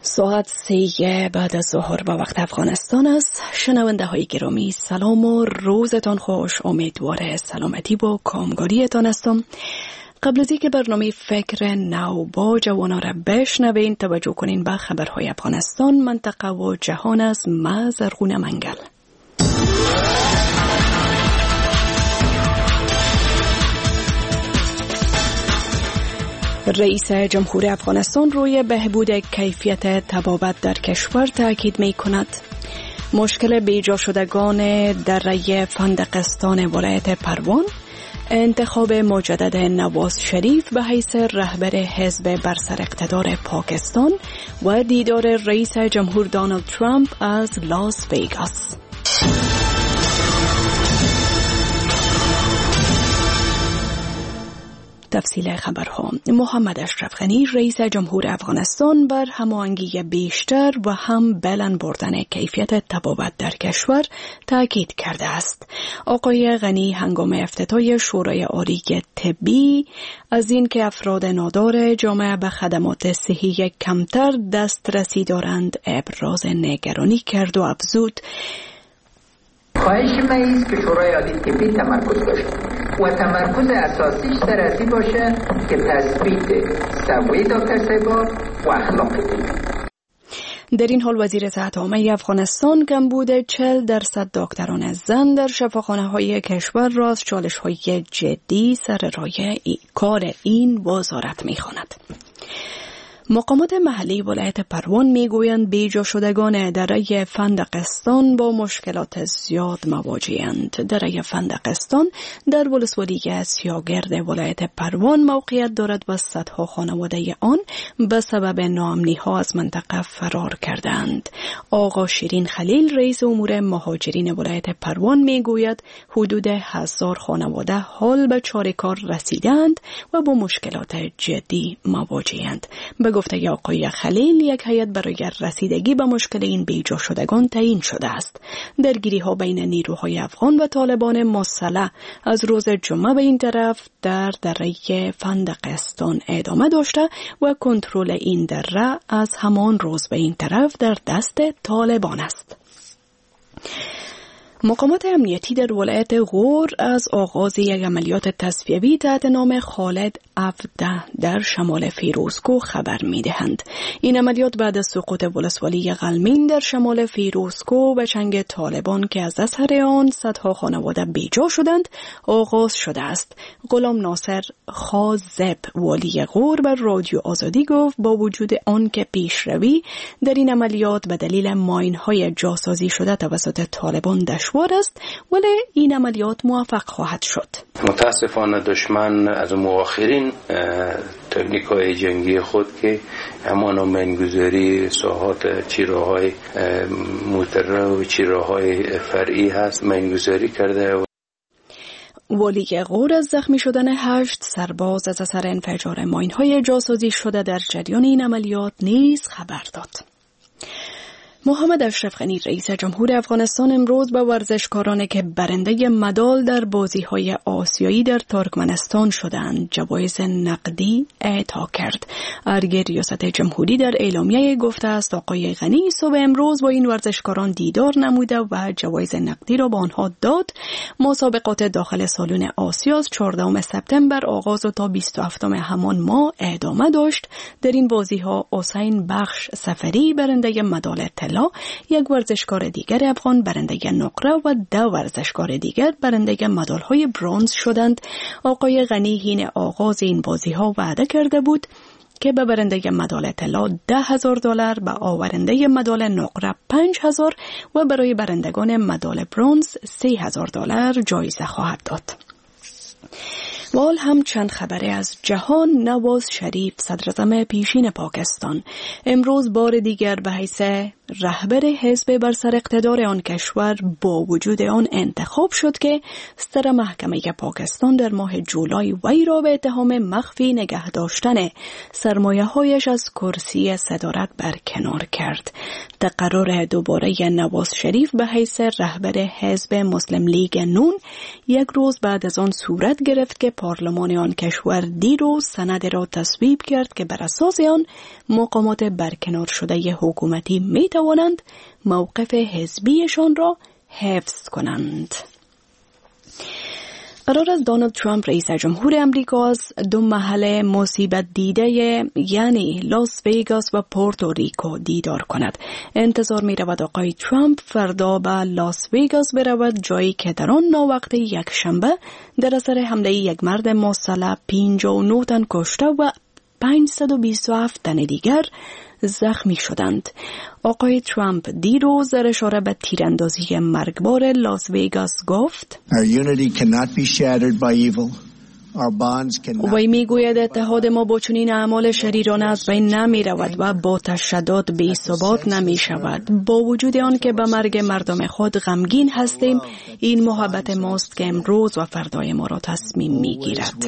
ساعت 3 بعد از ظهر با وقت افغانستان است. شنونده های گرامی سلام و روزتان خوش. امیدوار سلامتی و کامگاریتان هستم. قبل از اینکه برنامه فکر نو با جوانا را بشنوین، توجه کنین به خبرهای افغانستان، منطقه و جهان از زرغون منگل. رئیس جمهور افغانستان روی بهبود کیفیت طبابت در کشور تاکید می کند. مشکل بیجا شدگان دره فندقستان ولایت پروان، انتخاب مجدد نواز شریف به حیث رهبر حزب بر سر اقتدار پاکستان و دیدار رئیس جمهور دونالد ترامپ از لاس ویگاس. تفصیل خبرها. محمد اشرف غنی رئیس جمهور افغانستان بر هماهنگی بیشتر و هم بلند بردن کیفیت طبابت در کشور تاکید کرده است. آقای غنی هنگام افتتاح شورای عالی طبی از این که افراد نادار جامعه به خدمات صحی کمتر دسترسی دارند ابراز نگرانی کرد و افزود: خواهش من است که شورای عالی طبی تمرکز داشته و تمرکز اساسیش در ازی باشه که تثبیت سوی دکتر صاحبا و اخلاق دید. در این حال وزیر صحت عامه افغانستان کمبود 40% دکتران زن در شفاخانه‌های کشور را از چالش‌های جدی سر راه کار این وزارت می‌خواند. مقامات محلی ولایت پروان میگویند بیجا شدگان دره فندقستان با مشکلات زیاد مواجه‌اند. دره فندقستان در ولسوالی سیاگرد ولایت پروان موقعیت دارد و صدها خانواده آن به سبب ناامنی‌ها از منطقه فرار کردند. آقا شیرین خلیل رئیس امور مهاجرین ولایت پروان میگوید حدود 1000 خانواده حال به چاره‌کار رسیدند و با مشکلات جدی مواجه‌اند. گفته آقای خلیل یک هیئت برای رسیدگی به مشکل این بیجا شدگان تعیین شده است. درگیری‌ها بین نیروهای افغان و طالبان مسلح از روز جمعه به این طرف در دره فندقستان ادامه داشته و کنترل این دره از همان روز به این طرف در دست طالبان است. مقامات امنیتی در ولایت غور از آغاز یک عملیات تصفیوی تحت نام خالد افده در شمال فیروزکوه خبر می‌دهند. این عملیات بعد از سقوط ولسوالی قلمین در شمال فیروزکوه به چنگ طالبان که از اثر آن صدها خانواده بیجا شدند آغاز شده است. غلام ناصر خازب والی غور بر رادیو آزادی گفت با وجود آن که پیشروی در این عملیات به دلیل ماین‌های جاسازی شده توسط طالبان دشوار است، ولی این عملیات موفق خواهد شد. متاسفانه دشمن از مؤخرین تکنیک‌های جنگی خود که همان منگذاری ساحات چیراهای موتره و چیراهای فرعی هست منگذاری کرده. والی غور از زخمی شدن 8 سرباز از اثر انفجار ماین‌های جاسازی شده در جریان این عملیات نیز خبر داد. محمد اشرف غنی رئیس جمهور افغانستان امروز به ورزشکارانی که برنده مدال در بازی‌های آسیایی در ترکمنستان شدند جوایز نقدی اعطا کرد. ارگ ریاست جمهوری در اعلامیه گفته است آقای غنی صبح امروز با این ورزشکاران دیدار نموده و جوایز نقدی را به آنها داد. مسابقات داخل سالن آسیا از 14 سپتامبر آغاز و تا 27 همان ماه ادامه داشت. در این بازی‌ها حسین بخش سفری برنده مدال طلا، یک ورزشکار دیگر افغان برنده نقره و 2 ورزشکار دیگر برنده مدال‌های برنز شدند. آقای غنی حین آغاز این بازی‌ها وعده کرده بود که به برنده مدال طلا $10,000، به آورنده مدال نقره $5,000 و برای برندگان مدال برنز $3,000 جایزه خواهد داد. و حال هم چند خبره از جهان. نواز شریف صدراعظم پیشین پاکستان امروز بار دیگر به حیث رهبر حزب بر سر اقتدار آن کشور با وجود آن انتخاب شد که ستر محکمه پاکستان در ماه جولای وی را به اتهام مخفی نگه داشتن سرمایه‌هایش از کرسی صدارت برکنار کرد. تقرر دوباره نواز شریف به حیث رهبر حزب مسلم لیگ نون یک روز بعد از آن صورت گرفت که پارلمان آن کشور دیروز سند را تصویب کرد که بر اساس آن مقامات برکنار شده حکومتی می توانند موقف حزبیشان را حفظ کنند. قرار است دونالد ترامپ رئیس جمهور امریکا از دو محل مصیبت دیده یعنی لاس ویگاس و پورتوریکو دیدار کند. انتظار می رود آقای ترامپ فردا به لاس ویگاس برود، جایی که در آن ناوقت یک شنبه در اثر حمله یک مرد مسلح 59 تن کشته و 527 تن دیگر زخمی شدند. آقای ترامپ دیروز در اشاره به تیراندازی مرگبار لاس ویگاس گفت: وی میگوید اتحاد ما با چنین اعمال شریرانه از بین نمی رود و با تشدد بی ثبات نمی شود. با وجود آن که به مرگ مردم خود غمگین هستیم، این محبت ماست که امروز و فردای ما را تصمیم می گیرد.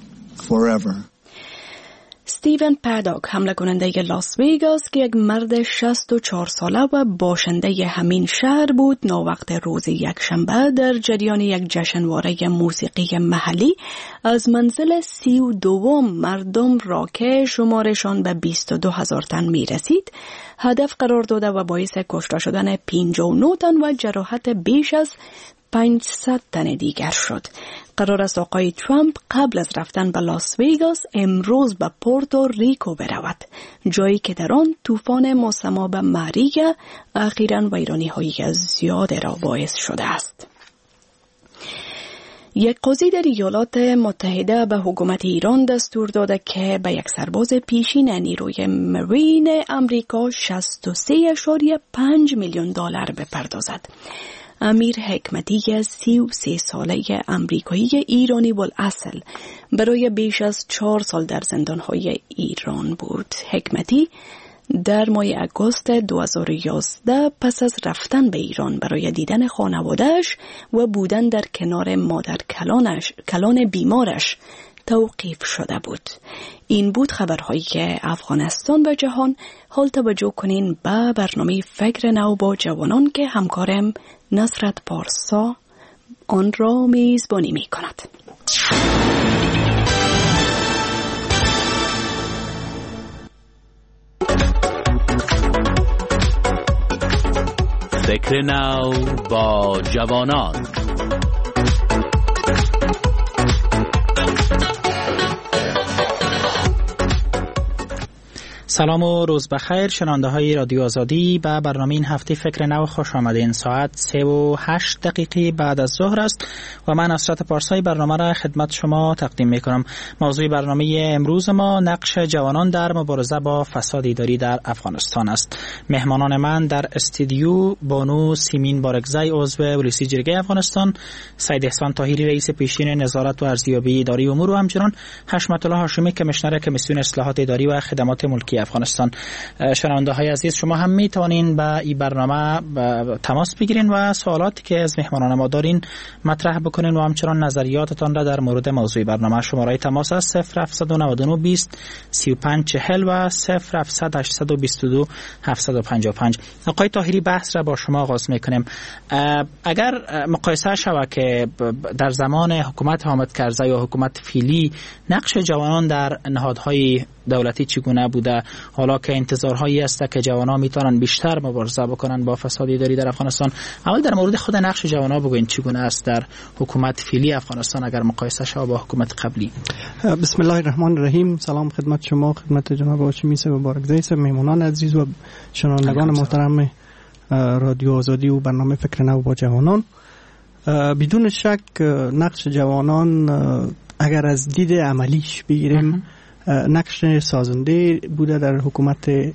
استیون پادوک، حمله کننده لاس ویگاس که یک مرد 64 ساله و باشنده همین شهر بود، ناوقت روز یکشنبه در جریان یک جشنواره موسیقی محلی از منزل 32 مردم را که شمارشان به 22,000 تن می رسید هدف قرار داده و باعث کشته شدن 59 تن و جراحت بیش از 500 تن دیگر شد. قرار است آقای ترامپ قبل از رفتن به لاس ویگاس امروز به پورتو ریکو برود، جایی که در آن طوفان مسمى به ماریگا اخیراً ویرانی‌های زیاد را باعث شده است. یک قاضی در ایالات متحده به حکومت ایران دستور داده که به یک سرباز پیشین نیروی مرین امریکا 63.5 میلیون دلار بپردازد. امیر حکمتی 33 ساله امریکایی ایرانی بالاصل برای بیش از 4 سال در زندانهای ایران بود. حکمتی در ماه اگست 2011 پس از رفتن به ایران برای دیدن خانواده‌اش و بودن در کنار مادر کلان بیمارش توقیف شده بود. این بود خبرهایی که افغانستان و جهان. حال توجه کنین به برنامه فکر نو با جوانان که همکارم نصرت پارسا آن را میزبانی می کند. فکر نو با جوانان. سلام و روز بخیر شنونده های رادیو آزادی. به برنامه این هفته فکر نو خوش آمدین. ساعت 3:08 دقیقه بعد از ظهر است و من نصرت پارسایی برنامه را خدمت شما تقدیم می کنم. موضوع برنامه امروز ما نقش جوانان در مبارزه با فساد اداری در افغانستان است. مهمانان من در استودیو بانو سیمین بارگزی عضو ولسی جرگه افغانستان، سید احسان طاهری رئیس پیشین نظارت و ارزیابی اداری امور و همچنین حشمت الله هاشمی کمیشنر کمیسیون اصلاحات اداری و خدمات ملکی افغانستان. شنونده های عزیز، شما هم می توانین به این برنامه تماس بگیرین و سوالاتی که از مهمانان ما دارین مطرح بکنین و همچنان نظریاتتان را در مورد موضوع برنامه. شماره تماس است 0799 20 35 40 و 0700 822 755. آقای طاهری، بحث را با شما آغاز میکنیم. اگر مقایسه شود که در زمان حکومت حامد کرزی یا حکومت فعلی نقش جوانان در نهادهای دولتی چگونه بوده، حالا که انتظارهایی است که جوانان میتونن بیشتر مبارزه بکنن با فساد اداری در افغانستان، اول در مورد خود نقش جوانان بگوین چگونه است در حکومت فعلی افغانستان اگر مقایسه شود با حکومت قبلی؟ بسم الله الرحمن الرحیم. سلام خدمت شما، خدمت جناب هاشمی صاحب بارگزی، مهمانان عزیز و شنوندگان محترم رادیو آزادی و برنامه فکر نو با جوانان. بدون شک نقش جوانان اگر از دید عملیش بگیریم نقش سازنده بوده در حکومت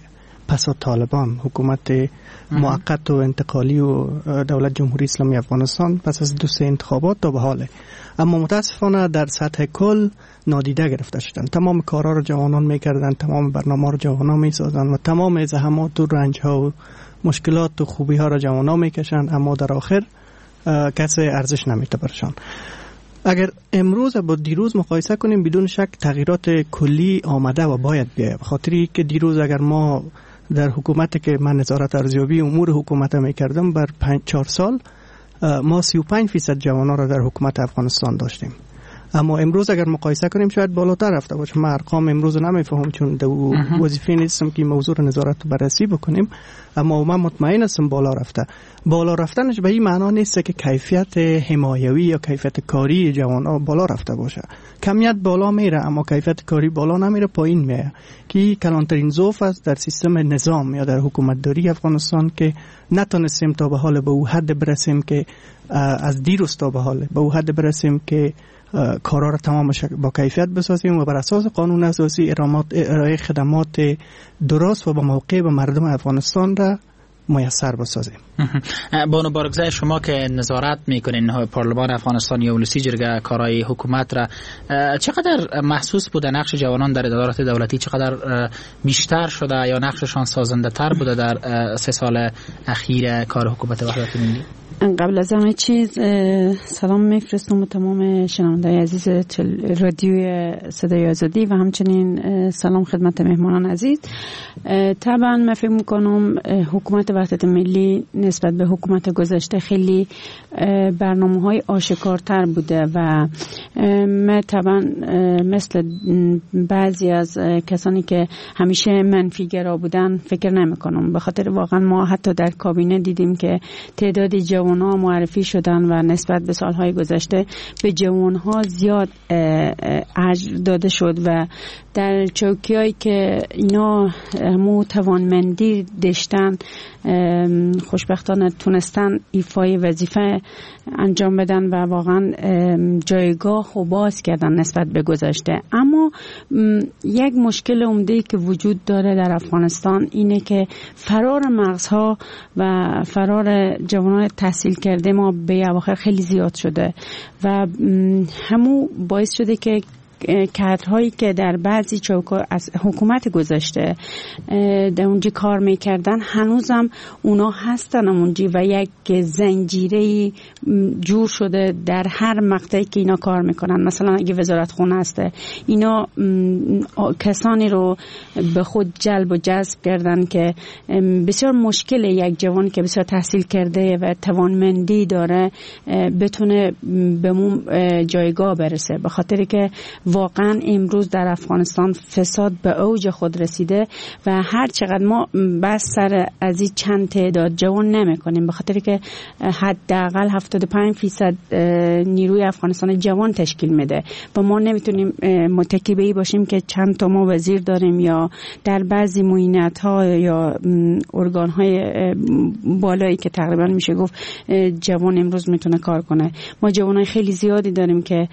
پس از طالبان، حکومت موقت و انتقالی و دولت جمهوری اسلامی افغانستان پس از 2 انتخابات تا به حاله. اما متاسفانه در سطح کل نادیده گرفته شدن. تمام کارها رو جوانان میکردن، تمام برنامه رو جوانان میسازن و تمام زحمات و رنج ها و مشکلات و خوبی ها رو جوانان میکشن، اما در آخر کسی ارزش نمیده برشان. اگر امروز با دیروز مقایسه کنیم، بدون شک تغییرات کلی آمده و باید بیاید. خاطری که دیروز اگر ما در حکومتی که من نظارت ارزیابی امور حکومت میکردم بر 4 سال، ما 35% جوانان را در حکومت افغانستان داشتیم. اما امروز اگر مقایسه کنیم شاید بالاتر رفته باشه. من ارقام امروز نمیفهمم چون وظیفه نیستم که موضوع نظارت بررسی بکنیم، اما من مطمئن هستم بالا رفته. بالا رفتنش به این معنا نیست که کیفیت حمایوی یا کیفیت کاری جوانان بالا رفته باشه. کمیت بالا میره اما کیفیت کاری بالا نمیره، پایین میره، که کلانترین ضعف است در سیستم نظام یا در حکومت داری افغانستان که نتونستیم تا به حال به او حد برسیم که از دیروز تا به حال به او حد برسیم که کارا را تمام با کیفیت بسازیم و بر اساس قانون اساسی ارائه خدمات درست و با موقع به مردم افغانستان را میسر بسازیم. بانو بارگزای، شما که نظارت میکنین پارلمان افغانستان یا ولسی جرگه کارهای حکومت را، چقدر محسوس بوده نقش جوانان در ادارات دولتی؟ چقدر بیشتر شده یا نقششان سازنده تر بوده در 3 سال اخیر کار حکومت وحدت ملی؟ قبل از همه چیز سلام میفرستم به تمام شنونده‌های عزیز رادیوی صدای آزادی و همچنین سلام خدمت مهمانان عزیز. طبعا من فکر میکنم حکومت وحدت ملی نسبت به حکومت گذشته خیلی برنامه‌های آشکارتر بوده و من طبعا مثل بعضی از کسانی که همیشه منفی‌گرا بودن فکر نمی‌کنم، به خاطر واقعا ما حتی در کابینه دیدیم که تعدادی جوان‌ها معرفی شدن و نسبت به سالهای گذشته به جوان‌ها زیاد اجر داده شد و در چوکیایی که اینا همو توانمندی داشتن خوشبختانه تونستن ایفای وظیفه انجام بدن و واقعا جایگاه و باز کردن نسبت به گذشته. اما یک مشکل عمده‌ای که وجود داره در افغانستان اینه که فرار مغزها و فرار جوانان تحصیل کرده ما به اواخر خیلی زیاد شده و همو باعث شده که کادرهایی که در بعضی چوکا از حکومت گذشته در اونجا کار میکردن هنوزم اونا هستن اونجا و یک زنجیره جور شده در هر مقطعی که اینا کار میکنن. مثلا اگه وزارت خونه هسته، اینا کسانی رو به خود جلب و جذب کردن که بسیار مشکله یک جوان که بسیار تحصیل کرده و توانمندی داره بتونه به اون جایگاه برسه، به خاطر که واقعا امروز در افغانستان فساد به اوج خود رسیده و هر چقدر ما بس سر از این چند تعداد جوان نمی کنیم، به خاطر که حداقل 75% نیروی افغانستان جوان تشکیل میده و ما نمیتونیم متکی به این باشیم که چند تا ما وزیر داریم یا در بعضی معینت ها یا ارگان های بالایی که تقریبا میشه گفت جوان امروز میتونه کار کنه. ما جوانای خیلی زیادی داریم که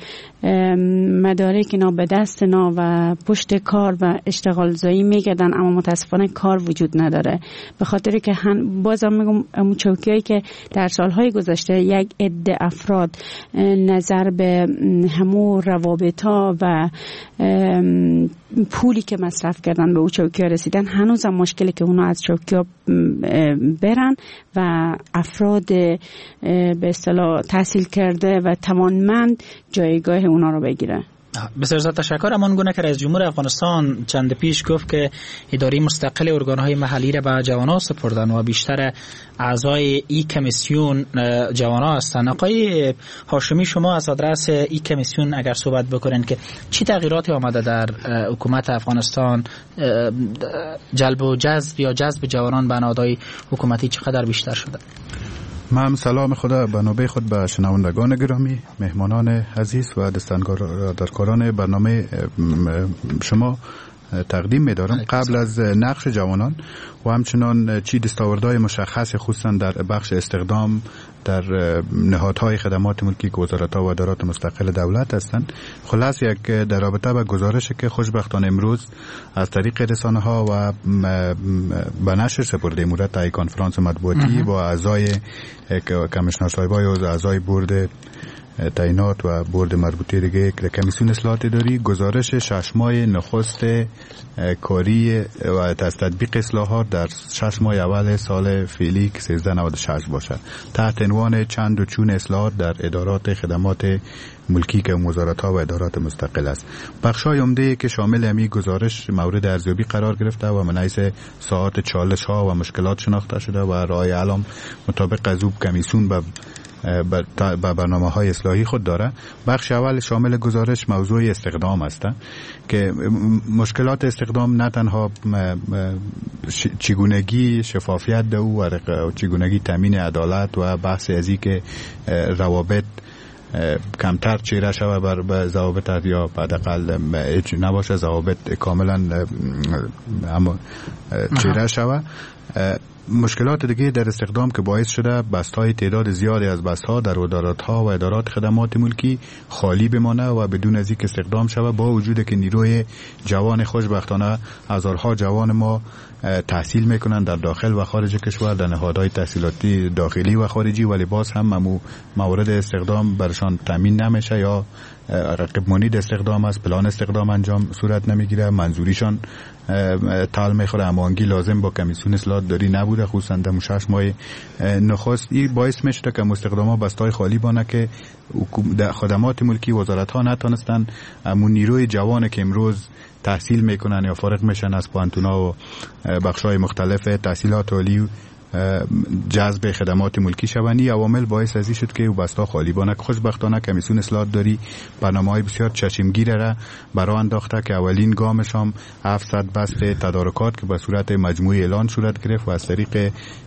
مدارک اینا به دست اینا و پشت کار و اشتغال زایی میگردن، اما متاسفانه کار وجود نداره، به خاطر که بازم میگم اون چوکیایی که در سالهای گذشته یک عده افراد نظر به همو روابطا و پولی که مصرف کردن به اون چوکی‌ها رسیدن، هنوز هم مشکلی که اونا از چوکی‌ها برن و افراد به اصطلاح تحصیل کرده و توانمند جایگاه اونا رو بگیره. بسیار زیاد تشکر. امان گونه که رئیس جمهور افغانستان چند پیش گفت که اداره مستقل ارگان‌های محلی را به جوانان سپردن و بیشتر اعضای ای کمیسیون جوانان هستند. آقای هاشمی، شما از آدرس ای کمیسیون اگر صحبت بکنین که چی تغییراتی آمده در حکومت افغانستان، جلب و جذب یا جذب جوانان به نهادهای حکومتی چقدر بیشتر شده؟ من سلام خدا به نوبه خود به شنوندگان گرامی، مهمانان عزیز و دستندرکاران برنامه شما تقدیم می‌دارم قبل از نقش جوانان و همچنان چی دستاوردهای مشخص خصوصا در بخش استخدام در نهادهای خدمات ملکی که وزارت‌ها و ادارات مستقل دولت هستند. خلاص یک در رابطه با گزارشی که خوشبختانه امروز از طریق رسانه‌ها و به نشر سپرده مورد تا کنفرانس مطبوعاتی با اعضای کمیشنر صاحبای و اعضای بورد تعیینات و بورد مربوطه دیگه که کمیسیون اصلاحات اداری گزارش 6 ماه نخست کاری و از تطبیق اصلاحات در 6 ماه اول سال فعلی که 1396 باشد تحت عنوان چند و چون اصلاحات در ادارات خدمات ملکی که وزارت‌ها و ادارات مستقل است. بخش‌های عمده که شامل همین گزارش مورد ارزیابی قرار گرفته و من حیث ساعات چالش‌ها و مشکلات شناخته شده و رای علم مطابق از کمیسیون به برنامه‌های اصلاحی خود داره. بخش اول شامل گزارش موضوع استخدام است که مشکلات استخدام نه تنها چگونگی شفافیت ده و چگونگی تامین عدالت و بحث ازی که روابط کمتر چیره شوه بر ضوابط یا حداقل نباشه ضوابط کاملا چیره شوه. مشکلات دیگه در استخدام که باعث شده بست‌های تعداد زیادی از بست‌ها در ادارات‌ها و ادارات خدمات ملکی خالی بمانه و بدون از اینکه استخدام شود، با وجود که نیروی جوان خوشبختانه هزارها جوان ما تحصیل میکنن در داخل و خارج کشور در نهادهای تحصیلاتی داخلی و خارجی، ولی باز هم موارد استخدام برشان تامین نمیشه یا رقیب مانید استخدام است، پلان استخدام انجام صورت نمیگیره، منظوریشان تال میخوره، هماهنگی لازم با کمیسیون اصلاحات داری نبوده خصوصا در 6 ماه نخست. این باعث میشه که مستخدما بستای خالی بانه که خدمات ملکی وزارت‌ها نتونستن همون نیروی جوان که امروز تحصیل میکنن یا فارغ میشن از پانتونا و بخشای مختلف تحصیلات عالی جذب خدمات ملکی شوند. عوامل باعث ازی شد که بستا خالی بانه. خوشبختانه کمیسیون اصلاحات داری برنامه‌های بسیار چشمگیر را برای انداخته که اولین گامش هم 700 بست تدارکات که به صورت مجموعی اعلان صورت گرفت و از طریق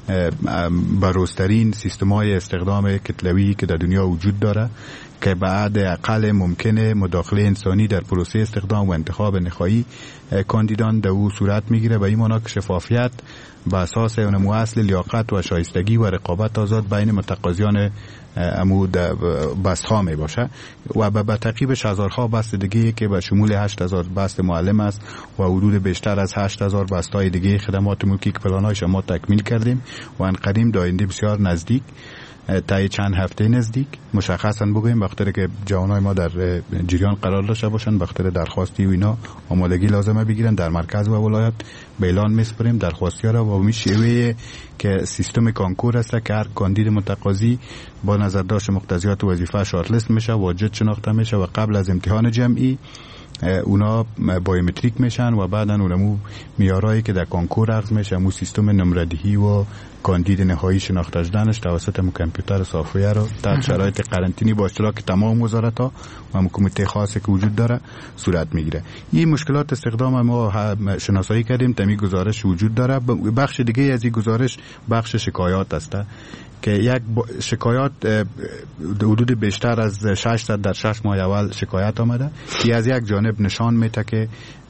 بروزترین سیستم‌های استخدام کتلوی که در دنیا وجود داره که بعد اقل ممکنه مداخله انسانی در پروسه استخدام و انتخاب نهایی کاندیدان در او صورت میگیره. به این معنی که شفافیت به اساس نمو اصل لیاقت و شایستگی و رقابت آزاد بین متقاضیان عمود بست‌ها می باشه و به تعقیبش هزارها بست دیگه که به شمول 8000 بست معلم است و حدود بیشتر از 8000 بست‌های دیگه خدمات ملکی که پلان‌هایش ما تکمیل کردیم و ان قدیم داینده بسیار نزدیک تا چند هفته نزدیک مشخصا بگویم بخاطر که جوانای ما در جریان قرار داشته باشن، بخاطر درخواستی و اینا آمادگی لازمه بگیرن در مرکز و ولایت به اعلان میسپریم درخواستی را و میشه که سیستم کانکور است که هر کاندید متقاضی با نظر داشت مقتضیات وظیفه شارت لیست میشه، واجد شناخته میشه و قبل از امتحان جمعی اونا بایومتریک میشن و بعدن اونمو میارایی که در کانکور عرض میشه مو سیستم نمردهی و کاندید نهایی شناخته شدنش توسط کامپیوتر سافویر رو در شرایط قرنطینی با اشتراک تمام وزارت‌ها و کمیته خاصی که وجود داره صورت میگیره. این مشکلات استخدام ما شناسایی کردیم، تمی گزارش وجود داره. بخش دیگه از این گزارش بخش شکایات است که یک شکایات حدود بیشتر از 600 در 6 ماه اول شکایت آمده که از یک جانب نشان میده که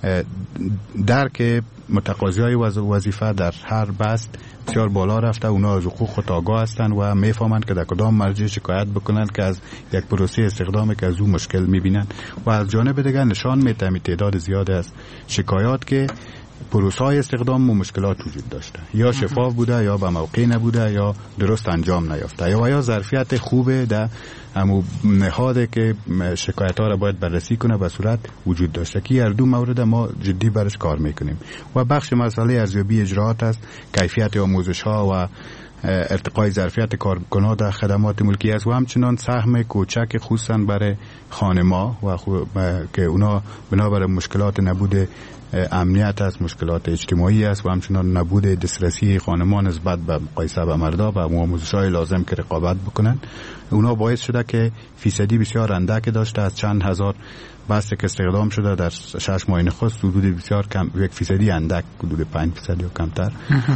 درک متقاضیای وظیفه در هر بست بسیار بالا رفته، اونا از حقوق خود آگاه هستند و میفهمند که در کدام مرجع شکایت بکنند که از یک پروسه استخدامی که از او مشکل میبینند و از جانب دیگر نشان میده تعداد زیاد از شکایات که پروسه‌های استخدام و مشکلات وجود داشته، یا شفاف بوده یا به موقع نبوده یا درست انجام نیافته یا ظرفیت خوبه در همون نهاد که شکایت‌ها را باید بررسی کنه به صورت وجود داشته که هر دو مورد ما جدی برش کار میکنیم. و بخش مسئله ارزیابی اجراعات است، کیفیت آموزش‌ها و ارتقای ظرفیت کارکنان در خدمات ملکی است و همچنان سهم کوچک خصوصا برای خانما و که اونا بنابر مشکلات نبود امنیت است، مشکلات اجتماعی است و همچنان نبود دسترسی خانمان نسبت به مقایسه با مردا و آموزش‌های لازم که رقابت بکنن، اونا باعث شده که فیصدی بسیار اندک داشته از چند هزار بست که استخدام شده در 6 ماه نخست حدود بسیار کم 1% اندک حدود 5% یا کمتر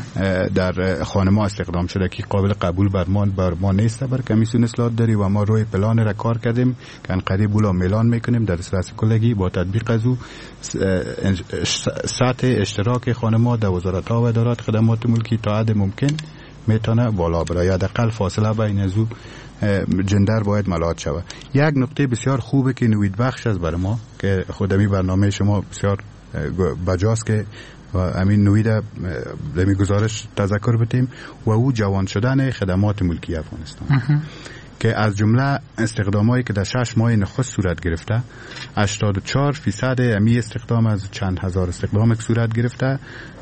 در خانما استخدام شده که قابل قبول بر ما نیست. بر کمیسیون اصلاحات داری و ما روی پلان را کار کردیم که ان قریب اعلام میکنیم در صورت کلگی با تطبیق از او سطح اشتراک خانم‌ها در وزارت‌ها و ادارات خدمات ملکی تا حد ممکن میتونه بالا بره، یا حداقل فاصله بین از جندر باید ملاحظه شود. یک نکته بسیار خوبه که نوید بخش است برای ما که خودمی برنامه شما بسیار بجاست که و امین نوید در گزارش تذکر بدیم و او جوان شدن خدمات ملکی افغانستان که از جمله استخدامایی که در 6 ماه نخست صورت گرفته 84% امی استخدام از چند هزار استخدام که صورت گرفته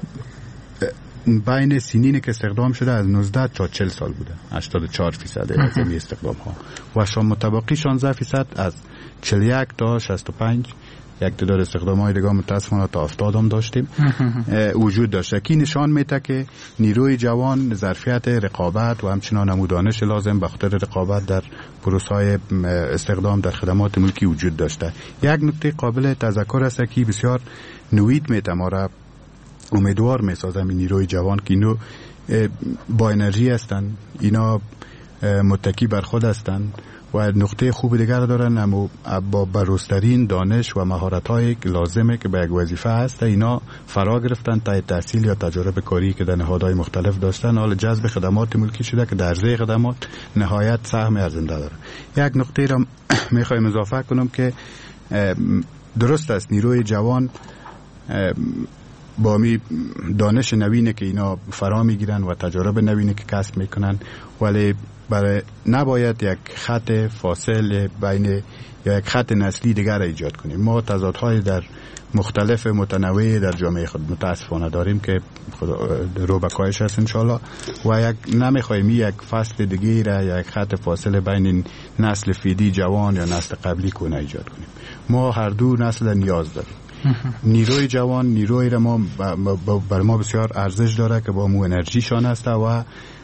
بین سنینی که استخدام شده از 19 تا 40 سال بوده. 84% از امی استخدام ها و شما متبقی 16% از 41 تا 65 یک تعداد استخدام های دیگه متاسفانه تا 70 هم داشتیم وجود داشته که نشان میده که نیروی جوان ظرفیت رقابت و همچنان نمودانش لازم به خاطر رقابت در پروسه های استخدام در خدمات ملکی وجود داشته. یک نکته قابل تذکر است که بسیار نوید میته ما را امیدوار میسازه این نیروی جوان که اینو با انرژی هستند، اینا متکی بر خود هستند و نقطه خوب دیگر دارن، اما با بروزترین دانش و مهارت‌های لازمه که به یک وظیفه هست اینا فرا گرفتن تا تحصیل یا تجربه کاری که در نهادهای مختلف داشتن حال جذب خدمات ملکی شده که در عرضه خدمات نهایت سهم ارزنده داره. یک نکته را میخوایم اضافه کنم که درست است نیروی جوان با می دانش نوینه که اینا فرا میگیرن و تجربه نوینه که کسب میکنن، ولی برای نباید یک خط فاصل بین یا یک خط نسلی دیگر ایجاد کنیم. ما تضادهای در مختلف متنوع در جامعه خود متاسفانه داریم که رو به کاهش هست انشالله و نمیخوایم یک فصل دیگه را یا یک خط فاصله بین نسل فیدی جوان یا نسل قبلی کنه ایجاد کنیم. ما هر دو نسل نیاز داریم. نیروی جوان نیروی را ما بر ما بسیار ارزش داره که با مو انرژی شان است و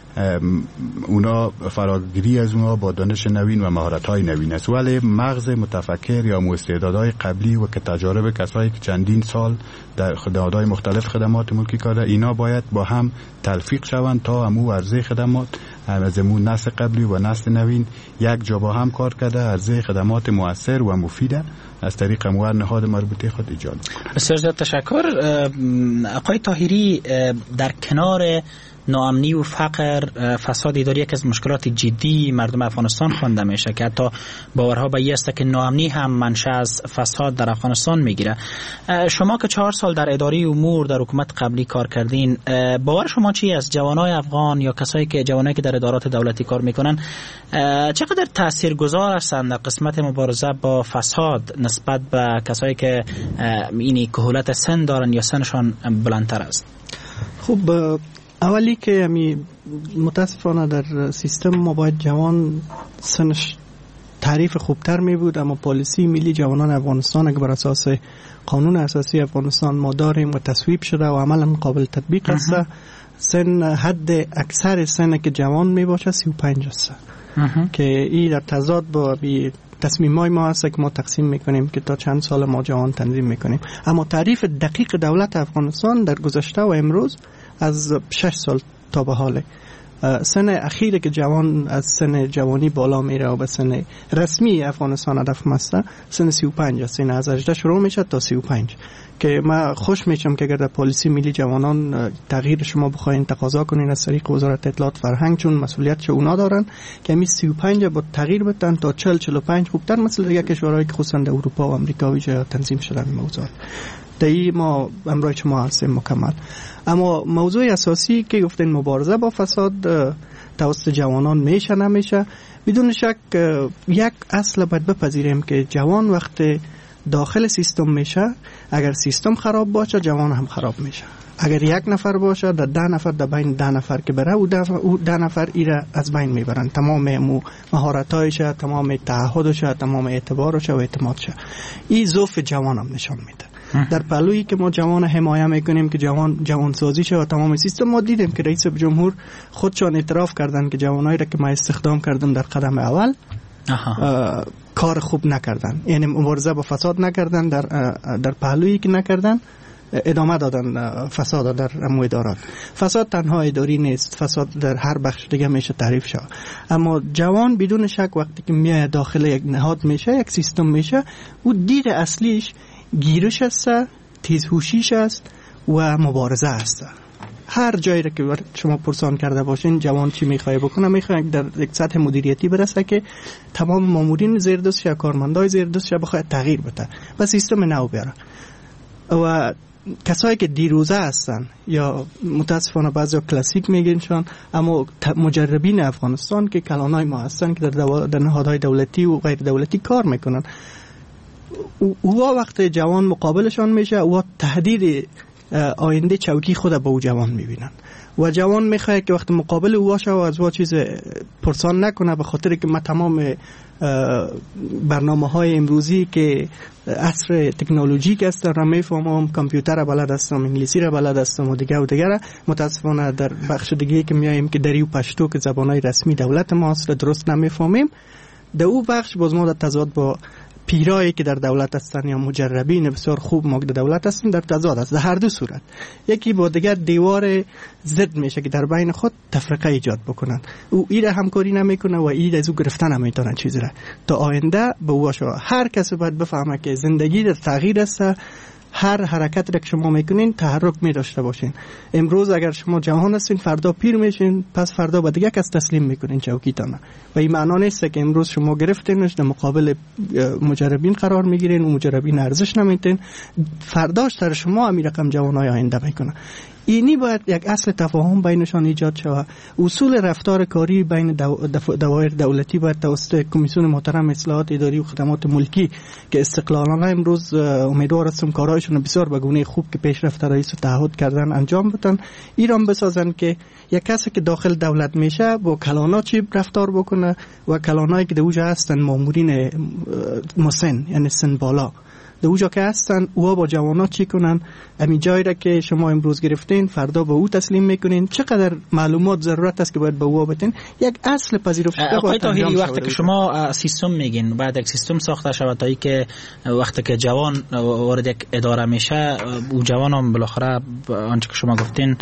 اونا فراگیری از اونا با دانش نوین و مهارت‌های نوین است، ولی مغز متفکر یا استعدادهای قبلی و که تجارب کسایی که چندین سال در نهادهای مختلف خدمات ملکی کارده اینا باید با هم تلفیق شوند تا همو عرضه خدمات از امو نسل قبلی و نسل نوین یک جا با هم کار کرده عرضه خدمات مؤثر و مفیده از طریق امور نهاد مربوطه خود ایجاد. بسیار زیاد تشکر. آقای طاهری، در کنار ناامنی و فقر، فساد اداری یکی از مشکلات جدی مردم افغانستان خوانده میشه که حتی باورها به این است که ناامنی هم منشأ از فساد در افغانستان میگیره. شما که 4 سال در اداره امور در حکومت قبلی کار کردین، باور شما چی از جوانای افغان یا جوانایی که در ادارات دولتی کار میکنن چقدر تاثیرگذار هستند در قسمت مبارزه با فساد نسبت به کسایی که اینی کهولت سن دارن یا سنشان بلندتر است؟ خب اولی که متاسفانه در سیستم ما باید جوان سنش تعریف خوبتر می بود، اما پالیسی ملی جوانان افغانستان که بر اساس قانون اساسی افغانستان ما داریم و تصویب شده و عملا قابل تطبیق است، سن حد اکثر سن که جوان می باشه 35 است که این در تضاد با تصمیمای ما هست که ما تقسیم میکنیم که تا چند سال ما جوان تنظیم میکنیم، اما تعریف دقیق دولت افغانستان در گذشته و امروز از 6 سال تا به حال سن اخیره که جوان از سن جوانی بالا میره و به سن رسمی افغانستان هدف مسته سن 35 است. این از 18 شروع میشه تا 35 که من خوش میشم که اگر در پالیسی ملی جوانان تغییر شما بخواین تقاضا کنین از طریق وزارت اطلاعات فرهنگ، چون مسئولیتش اونا دارن که همین 35 با تغییر بدن تا 40 45 خوبتر مثل دیگه کشورهایی که خصوصا در اروپا و آمریکا ویژه تنظیم شدن این موضوع. دایی ما امروز شما هستیم مکمل. اما موضوع اساسی که گفتین مبارزه با فساد توسط جوانان میشه نمیشه، بدون شک یک اصل باید بپذیریم که جوان وقت داخل سیستم میشه، اگر سیستم خراب باشه جوان هم خراب میشه. اگر یک نفر باشه در 10 نفر در بین 10 نفر که بره او 10 نفر ایره از بین میبرن، تمام مهارتایش، تمام تعهدش، تمام اعتبارش و اعتمادش. این ضعف جوان هم نشان میده. در پلویی که ما جوان حمایت میکنیم که جوان سازی شه و تمام سیستم، ما دیدیم که رئیس جمهور خودشان اعتراف کردن که جوانایی را که ما استخدام کردم در قدم اول کار خوب نکردن، یعنی مبارزه با فساد نکردن، در پهلویی که نکردن ادامه دادن فساد در ادارات. فساد تنها اداری نیست، فساد در هر بخش دیگه میشه تعریف شود. اما جوان بدون شک وقتی که میاد داخل یک نهاد میشه، یک سیستم میشه، او دید اصلیش گیرش است تیزهوشیش است و مبارزه است. هر جایی را که شما پرسان کرده باشین جوان چی میخواد بکنه، میخواد در یک سطح مدیریتی برسه که تمام مامورین زیر دستش یا کارمندای زیر دستش بخواد تغییر بده و سیستم نو بیاره. و کسایی که دیروزه هستن یا متاسفانه بعضی کلاسیک میگنشان، اما مجربین افغانستان که کلانای ما هستن که در نهادهای دولتی و غیر دولتی کار میکنن، او وقت جوان مقابلشان میشه و تهدید آینده چوکی خود به او جوان میبینن و جوان میخواد که وقت مقابل او باشه و از او چیز پرسان نکنه، به خاطر که ما تمام برنامه‌های امروزی که عصر تکنولوژیک است را میفهمم، کامپیوتر را بلد هستم، انگلیسی را بلد هستم و دیگه متاسفانه در بخش دیگه که میایم که دری و پشتو که زبانهای رسمی دولت ماست درست نمیفهمیم، در او بخش باز ما در تضاد با پیرایی که در دولت هستن یا مجربین بسیار خوب ما که در دولت هستن در تضاد است. در هر دو صورت یکی با دیگر دیوار ضد میشه که در بین خود تفرقه ایجاد بکنن. او ایره همکاری نمیکنه و ایره از او گرفتن نمیتونن چیزی را. تا آینده به او هر کسی باید بفهمه که زندگی در تغییر است. هر حرکت را که شما میکنین تحرک می داشته باشین. امروز اگر شما جوان هستین فردا پیر میشین، پس فردا به دیگه کس تسلیم میکنین چوکیتان. و این معنا نیست که امروز شما گرفتینش در مقابل مجربین قرار میگیرین و مجربین ارزش نمیدین، فرداش سر شما همین رقم جوانای آینده میکنه. اینی باید یک اصل تفاهم بینشان ایجاد شود. اصول رفتار کاری بین دوایر دولتی باید توسط کمیسیون محترم اصلاحات اداری و خدمات ملکی که استقلالانه امروز امیدوار هستم کارهایشون بسیار به گونه خوب که پیشرفت رئیس تعهد کردن انجام بدن، ایران بسازن که یک کسی که داخل دولت میشه با کلانا چی رفتار بکنه و کلانایی که دوجا هستن مامورین مسن یعنی سن بالا دوجا که هستن اوها با جوانا چی کنن، همین جایی را که شما امروز گرفتین فردا به او تسلیم میکنین، چقدر معلومات ضرورت است که باید به او بدین. یک اصل پذیرفته باید انجام شود. وقتی که شما سیستم میگین بعد یک سیستم ساخته شود تا که وقتی که جوان وارد یک اداره میشه او جوان هم بالاخره آنچه که شما گفتین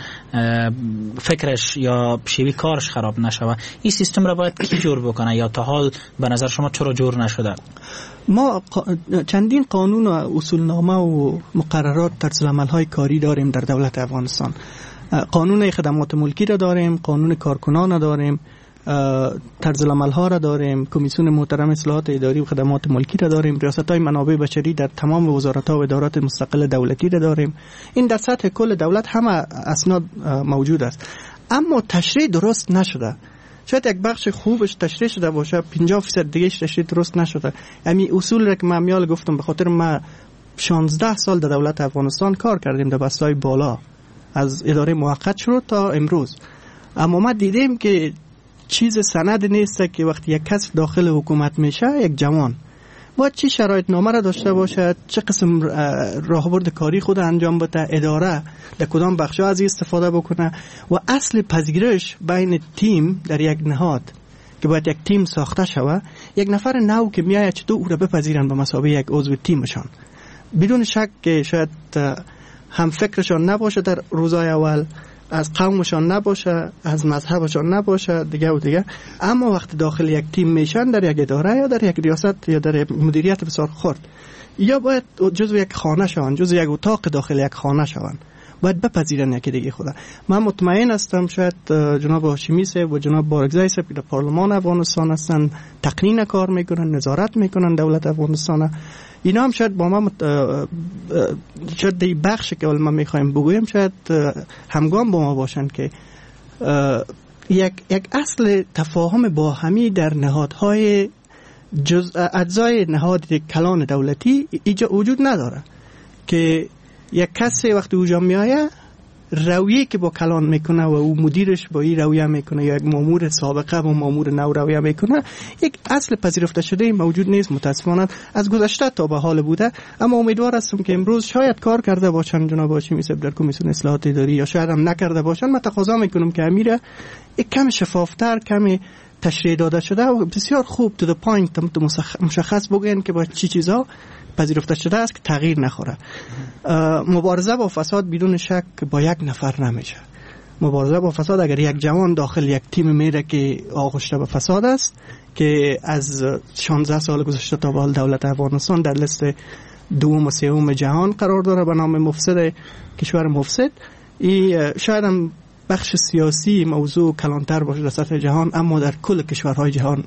فکرش یا شیوه کارش خراب نشود، این سیستم را باید کی جور بکنه یا تا حال به نظر شما چرا جور نشده؟ ما چندین قانون و اصولنامه و مقررات طرزالعمل‌های کاری داریم در دولت افغانستان. قانون خدمات ملکی را داریم، قانون کارکنان را داریم، طرزالعمل‌ها را داریم، کمیسیون محترم اصلاحات اداری و خدمات ملکی را داریم، ریاست‌های منابع بشری در تمام وزارت‌ها و ادارات مستقل دولتی را داریم. این در سطح کل دولت همه اسناد موجود است، اما تشریع درست نشده. شاید یک بخش خوبش تشریح شده باشه، 50% دیگهش تشریح درست نشده. همین اصول را که من میال گفتم به خاطر ما 16 سال در دولت افغانستان کار کردیم در بستای بالا از اداره موقت شروع تا امروز، اما ما دیدیم که چیز سند نیست که وقتی یک کس داخل حکومت میشه یک جوان باید چی شرایط نامه را داشته باشد، چه قسم راهبرد کاری خود انجام بده، اداره در کدام بخشا از استفاده بکنه و اصل پذیرش بین تیم در یک نهاد که باید یک تیم ساخته شود، یک نفر نو که میآید چطور او را بپذیرن به مثابه یک عضو تیمشان، بدون شک که شاید هم فکرشان نباشه در روزای اول، از قومشان نباشه، از مذهبشان نباشه دیگه، اما وقت داخل یک تیم میشن در یک اداره یا در یک ریاست یا در مدیریت بسیار خرد، یا باید جزو یک خانه شوند، جزو یک اتاق داخل یک خانه شوند، باید بپذیرن یکی دیگه خدا. من مطمئن هستم شاید جناب هاشمی صاحب و جناب بارگزای صاحب که در پارلمان افغانستان هستن تقنین کار میکنن، نظارت میکنن دولت افغانستان، اینا هم شاید با ما شاید دی بخش که ما میخوایم بگویم شاید همگام با ما باشن که یک اصل تفاهم با همی در نهادهای اجزای نهاد کلان دولتی وجود نداره که یک کسی وقتی اوجا میایه رویه که با کلان میکنه و او مدیرش با این رویه میکنه یا یک مامور سابقه و مامور نو رویه میکنه، یک اصل پذیرفته شده موجود نیست. متاسفانه از گذشته تا به حال بوده، اما امیدوار هستم که امروز شاید کار کرده باشن جناب هاشمی صاحب در کمیسیون اصلاحات اداری یا شاید هم نکرده باشن. من تقاضا میکنم که امیره یک کم شفافتر، کمی تشریح داده شده و بسیار خوب تو the point مشخص بگن که با چی چیزا پذیرفته شده است که تغییر نخوره. مبارزه با فساد بدون شک با یک نفر نمیشه. مبارزه با فساد اگر یک جوان داخل یک تیم میره که آغشته به فساد است، که از 16 سال گذشته تا به حال دولت افغانستان در لیست دوم و سوم جهان قرار داره به نام مفسد، کشور مفسد. شاید هم بخش سیاسی موضوع کلانتر باشه در سطح جهان، اما در کل کشورهای جهان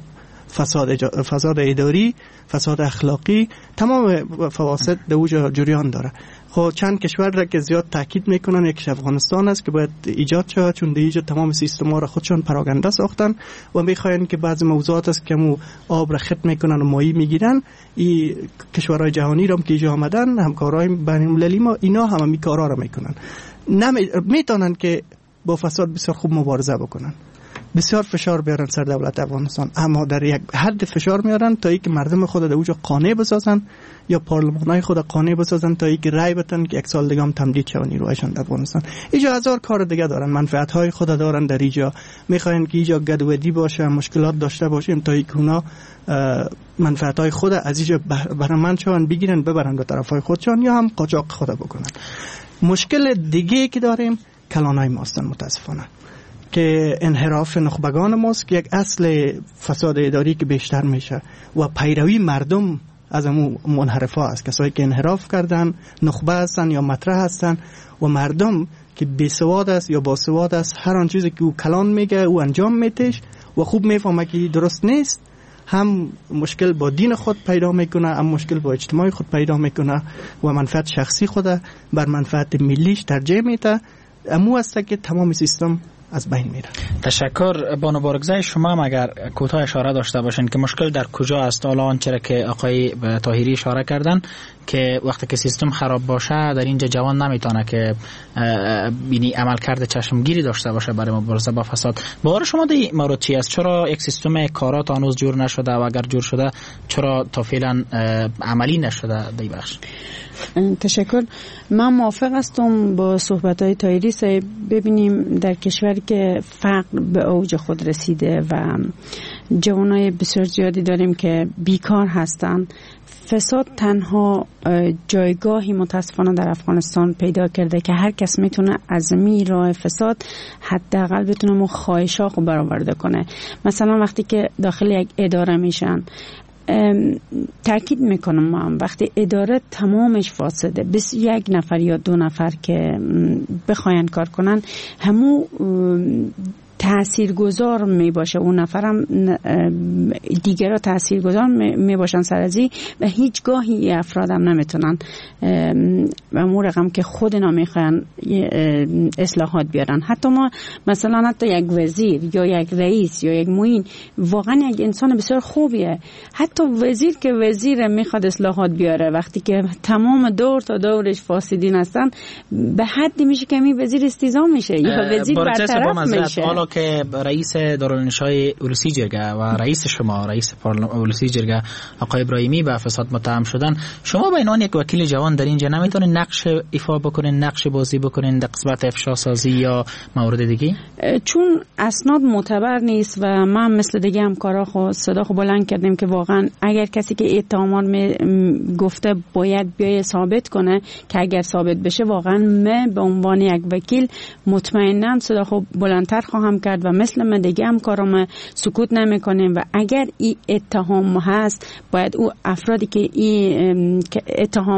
فساد اداری، فساد اخلاقی، تمام فواسد در اوجا جریان داره. خب چند کشور را که زیاد تاکید میکنن، یکیش افغانستان است که باید ایجاد شود، چون در اینجا تمام سیستم‌ها را خودشان پراگنده ساختن و میخواین که بعضی موضوعات است که آب را خط میکنن و ماهی میگیرن. این کشورهای جهانی را که اینجا آمدن، همکارای بین‌المللی ما، اینا هم این کارا را میکنن. میتونن که با فساد بسیار خوب مبارزه بکنن، بسیار فشار بیارن سر دولت افغانستان، اما در یک حد فشار میارن تا اینکه مردم خود در اوجا قانع بسازن یا پارلمانای خود قانع بسازن تا اینکه رای بدن که یک سال دیگه هم تمدید شون نیروهایشان در افغانستان. اینجا هزار کار دیگه دارن، منفعت های خود دارن در اینجا، میخواین که اینجا گدودی باشه، مشکلات داشته باشیم تا اینکه اونا منفعت های خود از اینجا برمند شون، بگیرن ببرن به طرف های خودشان یا هم قاچاق خود بکنن. مشکل دیگه که داریم کلانای ماستن، متاسفانه که انحراف نخبگان ماست که یک اصل فساد اداری که بیشتر میشه و پیروی مردم از همون منحرفا است. کسایی که انحراف کردن نخبه هستن یا مطرح هستن و مردم که بیسواد است یا باسواد است، هر آن چیزی که او کلان میگه او انجام میتش و خوب میفهمه که درست نیست، هم مشکل با دین خود پیدا میکنه، هم مشکل با اجتماع خود پیدا میکنه و منفعت شخصی خود بر منفعت ملیش ترجیح میده. امو است که تمام سیستم از بین میره. تشکر. بانو بارگزای، شما هم اگر کوتاه اشاره داشته باشین که مشکل در کجا است؟ حالا آنچه که آقای طاهری اشاره کردن که وقتی که سیستم خراب باشه در اینجا جوان نمیتونه که بینی عملکرد چشمگیری داشته باشه برای مبارزه با فساد. باور شما در این مورد چی است؟ چرا یک سیستم کارات هنوز جور نشده و اگر جور شده چرا تا فعلا عملی نشده در این بخش؟ تشکر. من موافق هستم با صحبت‌های طاهری صاحب. ببینیم در کشوری که فقر به اوج خود رسیده و جوانای بسیار زیادی داریم که بیکار هستن، فساد تنها جایگاهی متاسفانه در افغانستان پیدا کرده که هر کس میتونه از راه فساد حداقل بتونه خواهش‌ها رو برآورده کنه. مثلا وقتی که داخل یک اداره میشن، تاکید میکنم من وقتی اداره تمامش فاسده، بس یک نفر یا دو نفر که بخواین کار کنن همو تاثیرگذار می باشه، اون نفرم دیگرها تاثیرگذار می باشن سرازی و هیچگاهی افرادم نمیتونن امور رقم که خود اینا میخوان اصلاحات بیارن. حتی ما مثلا حتی یک وزیر یا یک رئیس یا یک معین واقعا یک انسان بسیار خوبیه، حتی وزیر که وزیر میخواد اصلاحات بیاره وقتی که تمام دور تا دورش فاسدین هستن، به حدی میشه که این وزیر استیضاح میشه یا وزیر برطرف میشه. حالا که رئیس دارالانشای اولوسی جرگه و رئیس شما رئیس پارلمان اولوسی جرگه آقای ابراهیمی به فساد متهم شدن، شما به عنوان یک وکیل جوان در اینجا نمیتونین نقش ایفا بکنین، نقش بازی بکنین در قسمت افشا سازی یا موارد دیگه؟ چون اسناد معتبر نیست و من مثل دیگه همکارا خود صدا خو بلند کردیم که واقعا اگر کسی که اتهامات گفته باید بیای ثابت کنه که اگر ثابت بشه واقعا من به عنوان یک وکیل مطمئنا صدا خو بلندتر خواهم کرد و مثل من دیگه همکارام سکوت نمیکنیم و اگر این اتهام هست باید او افرادی که این اتهام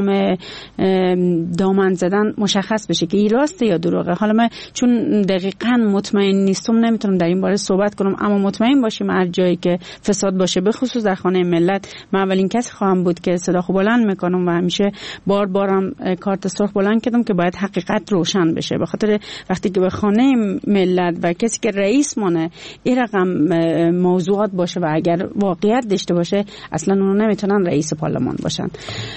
دامن زدن مشخص بشه که این راسته یا دروغه. حالا من چون دقیقاً مطمئن نیستم نمیتونم در این باره صحبت کنم، اما مطمئن باشیم هر جایی که فساد باشه به خصوص در خانه ملت من اولین کسی خواهم بود که صدا خو بلند میکنم و همیشه بارم کارت سرخ بلند کردم که باید حقیقت روشن بشه. به خاطر وقتی که به خانه ملت و کسی که رئیس مونه این رقم موضوعات باشه و اگر واقعیت داشته باشه اصلا اونو نمیتونن رئیس پارلمان باشن.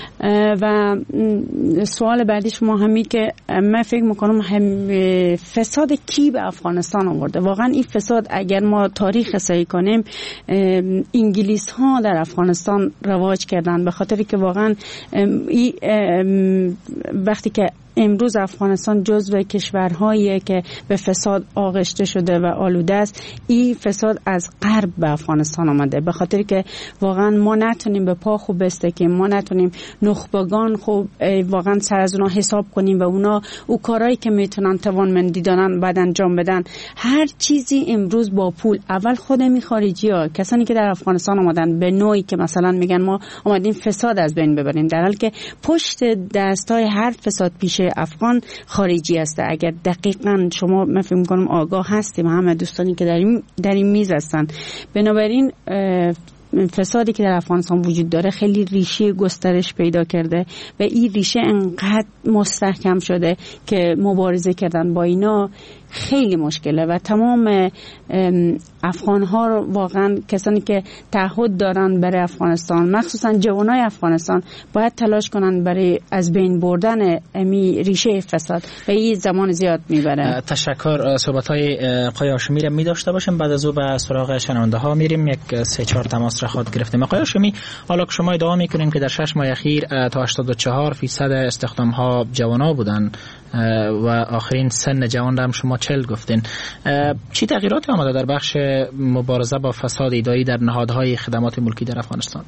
و سوال بعدی شما همین که من فکر میکنم فساد کی به افغانستان آورده. واقعا این فساد اگر ما تاریخ سعی کنیم انگلیس ها در افغانستان رواج کردن، به خاطر که واقعا وقتی که امروز افغانستان جزو کشورهایی که به فساد آغشته شده و آلوده است. این فساد از غرب به افغانستان آمده، به خاطر که واقعا ما نتونیم به پا خوب بستکیم، ما نتونیم نخبگان خوب واقعا سر از اونا حساب کنیم و اونا او کارهایی که میتونن توانمندی دارن بعد انجام بدن. هر چیزی امروز با پول. اول خود خارجی‌ها، کسانی که در افغانستان آمدن به نوعی که مثلا میگن ما آمدیم فساد از بین ببریم، در حالی که پشت دستای هر فساد پیشه افغان خارجی است. اگر دقیقاً شما من فکر می‌کنم آگاه هستیم، همه دوستانی که در این میز هستن. بنابراین فسادی که در افغانستان وجود داره خیلی ریشه گسترش پیدا کرده و این ریشه انقدر مستحکم شده که مبارزه کردن با اینا خیلی مشکله و تمام افغان‌ها رو واقعا کسانی که تعهد دارن برای افغانستان، مخصوصا جوانای افغانستان، باید تلاش کنن برای از بین بردن امی ریشه فساد و این زمان زیاد میبره. تشکر. صحبت‌های آقای هاشمی رو می داشته باشیم، بعد از او به سراغ شنونده‌ها میریم. یک 3-4 تماس را خود گرفتیم. آقای هاشمی، حالا که شما ادعا میکنین که در 6 ماه اخیر تا 84% استخدام‌ها جوانا بودن و آخرین سن جوان را هم شما 40 گفتین، چی تغییراتی آمده در بخش مبارزه با فساد اداری در نهادهای خدمات ملکی در افغانستان؟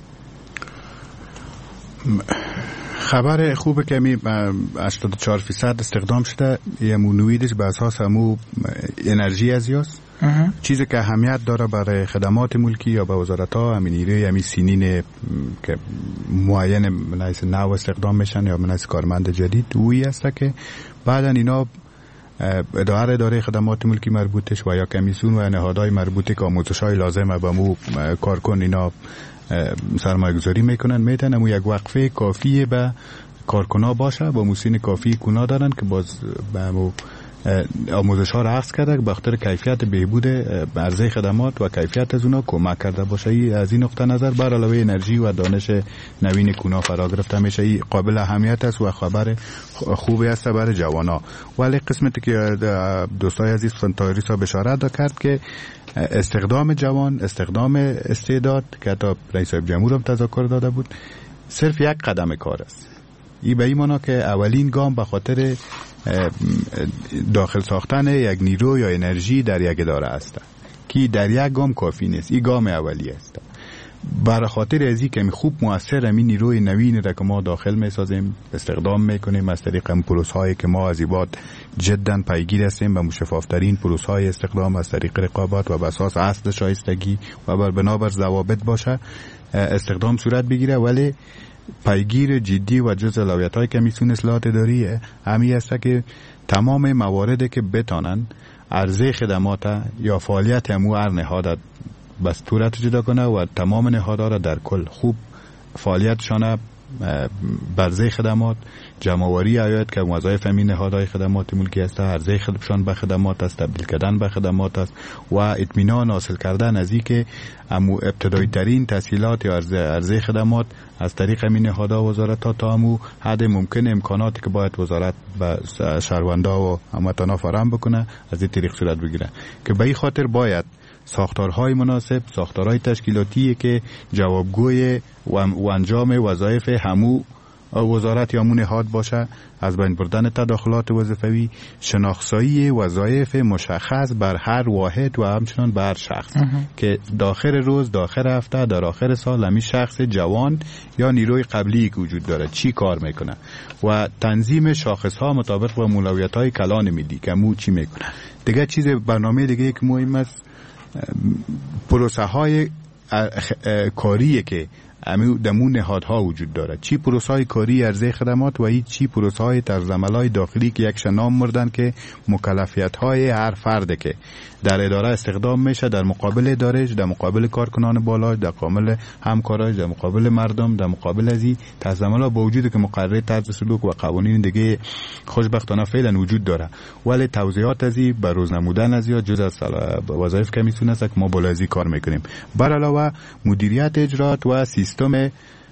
خبر خوبه که می 84% استخدام شده. یه مونویدش به اساس همو انرژی ازیاست، چیزی که اهمیت داره برای خدمات ملکی یا به وزارت ها همین نیروی همین سینین که معین مناسب نو استخدام میشن یا مناسب کارمند جدید اویی است که بعدا اینا اداره خدمات ملکی مربوطش و یا کمیسیون و نهادهای مربوطه که آموزش‌های لازمه به مو کارکن اینا سرمایه گذاری میکنن، میتونن امو یک وقفه کافیه به کارکنا باشه، با موسین کافی کنا دارن که باز به آموزش ها را عکس کرده به خاطر کیفیت بهبود عرضه خدمات و کیفیت از اونا کمک کرده باشه. از این نقطه نظر بر علاوه انرژی و دانش نوین کنا فرا گرفته میشه. این قابل اهمیت است و خبر خوبی است برای جوانا. ولی قسمتی که دوستای عزیز فنتاریس ها بشارت کرد که استخدام جوان، استخدام استعداد که حتی رئیس جمهور هم تذکر داده بود، صرف یک قدم کار است. این به این معنا که اولین گام به خاطر داخل ساختن یک نیرو یا انرژی در یک اداره است که در یک گام کافی نیست. این گام اولی است. برای خاطر ازی که خوب موثر همین نیروی نوین را که ما داخل میسازیم، استخدام میکنیم از طریق پروسه هایی که ما از ایباد جدا پیگیر هستیم و مشفافترین پروسه های استخدام از طریق رقابت و به اساس اصل شایستگی و بر بنابر ضوابط باشه استخدام صورت بگیره. ولی پیگیر جدی و جز اولویت‌های کمیسیون اصلاحات اداری همی است که تمام مواردی که بتانن عرضه خدمات یا فعالیت همو هر نهاد به صورت جدا کنه و تمام نهادها را در کل خوب فعالیتشان برزه خدمات جمع‌آوری آید که وظایف همین نهادهای خدمات ملکی است، عرضه خدمتشان به خدمات است، تبدیل کردن به خدمات است و اطمینان حاصل کردن از اینکه ابتدایی ترین تسهیلات یا عرضه خدمات از طریق همین نهادها و وزارت‌ها تا همو حد ممکن امکاناتی که باید وزارت به شهروندان و هموطنان فراهم بکنه از این طریق صورت بگیره. که به این خاطر باید ساختارهای مناسب، ساختارهای تشکیلاتی که جوابگوی و انجام وظایف همو وزارت یا نهاد باشه، از بین بردن تداخلات وظیفوی، شناسایی وظایف مشخص بر هر واحد و همچنان بر هر شخص که داخل روز، داخل هفته، در آخر سال همین شخص جوان یا نیروی قبلی که وجود داره چی کار میکنه و تنظیم شاخص ها مطابق با اولویت های کلان ملی که مو چی میکنه. دیگه چیز برنامه دیگه که مهم است پروسه های کاریه که دمون نهادها وجود داره. چی پروسه های کاری عرضه خدمات و چی پروسه های طرزعمل‌های داخلی که یک نام مردن که مکلفیت های هر فرد که در اداره استخدام میشه در مقابل ادارهش، در مقابل کارکنان بالا، در مقابل همکاراش، در مقابل مردم، در مقابل از این طرزعمل‌ها با وجود که مقرره طرز سلوک و قوانین دیگه خوشبختانه فعلا وجود داره، ولی توضیحات از این به روز نمودن از یا جز از وظایف کمیسیون است که ما بالا از این کار میکنیم. بر علاوه مدیریت اجرات و سیستم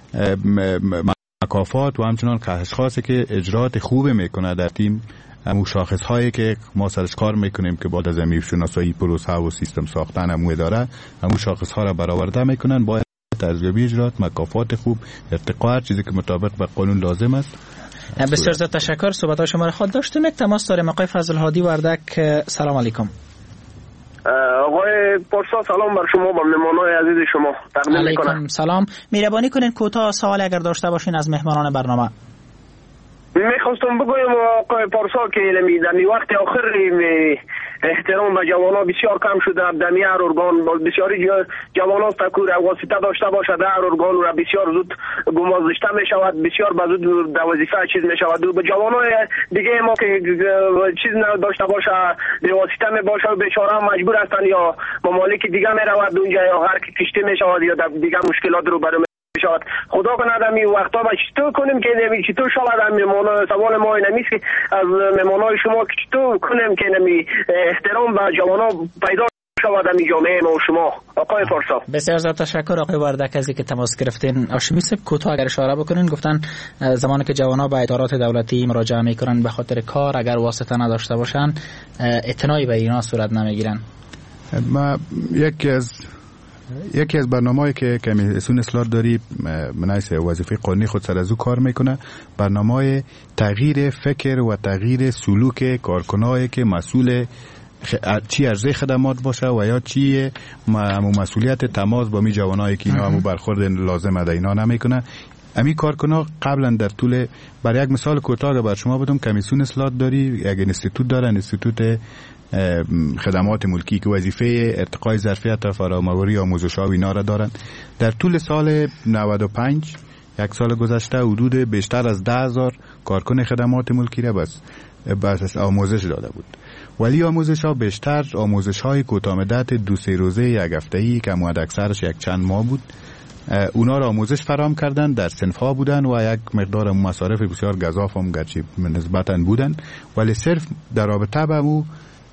مکافات و همچنان اشخاصی که اجرات خوب میکنه در تیم، همون شاخص هایی که ما سرش کار میکنیم که بعد از زمین شناسایی پروسه و سیستم ساختن همون اداره همون شاخص ها را برآورده میکنن. باید ارزیابی اجرات، مکافات خوب، ارتقا، چیزی که مطابق با قانون لازم است بسیار زیاد تشکر. صحبت شما را خود داشتیم. یک تماس داریم آقای فضل هادی وردک. سلام علیکم. آقای پارسا سلام بر شما و مهمانان عزیز شما تقدیم میکنم. علیکم سلام. مهربانی کنین کوتاه سوال اگر داشته باشین از مهمانان برنامه. میخواستم بگویم آقای پارسا که در وقت آخر احترام به جوانان بسیار کم شده. در هر ارگان بسیاری جوانان تکور واسطه داشته باشه در هر ارگان را بسیار زود گمازشته می شود، بسیار زود در وظیفه چیز می شود. به جوانان دیگه ما که چیز نداشته باشه به واسطه می باشه و بیچاره مجبور هستند یا ممالک دیگه می رود اونجا یا هر کی کشته می شود یا دیگه مشکلات رو برای شود. خدا کنه می وقتا با چطور کنیم که چطور شود میمونا. سوال ما این است که از مهمانای شما چطور کنیم که احترام به جوانان پیدا شود در جامعه ما و شما. آقای پارسا بسیار زیاد تشکر آقای وردک از اینکه تماس گرفتین. هاشمی صاحب کوتاه اگر اشاره بکنین، گفتن زمانی که جوانان به ادارات دولتی مراجعه میکنن به خاطر کار اگر واسطه نداشته باشن اعتنایی به اینا صورت نمیگیرن. ما یکی از برنامه‌ای که کمیسیون اصلاح داری مناسب وظیفه قانونی خود سر از او کار میکنه، برنامه تغییر فکر و تغییر سلوک کارکنایی که مسئول چی ارزش خدمات باشه و یا چی مسئولیت تماس با می جوانایی که اینا همو برخورد لازمه ده اینا نمیکنه. امی کارکنان قبلا در طول برای یک مثال کوتاه بر شما بدم، کمیسیون اصلاح داری یک اینستیتوت داره، اینستیتوت خدمات ملکی که وظیفه ارتقای ظرفیت فراموری آموزش‌ها و اینا را دارن. در طول سال 95 یک سال گذشته حدود بیشتر از 10,000 کارکن خدمات ملکی را بس آموزش داده بود. ولی آموزش‌ها بیشتر آموزش‌های کوتاه مدت 2-3 روزه یک هفته‌ای که حد اکثرش یک چند ماه بود. اونا را آموزش فراهم کردن، در صنف‌ها بودن و یک مقدار مصارف بسیار گزاف هم گرچه نسبتاً بودن، ولی صرف در رابطه با او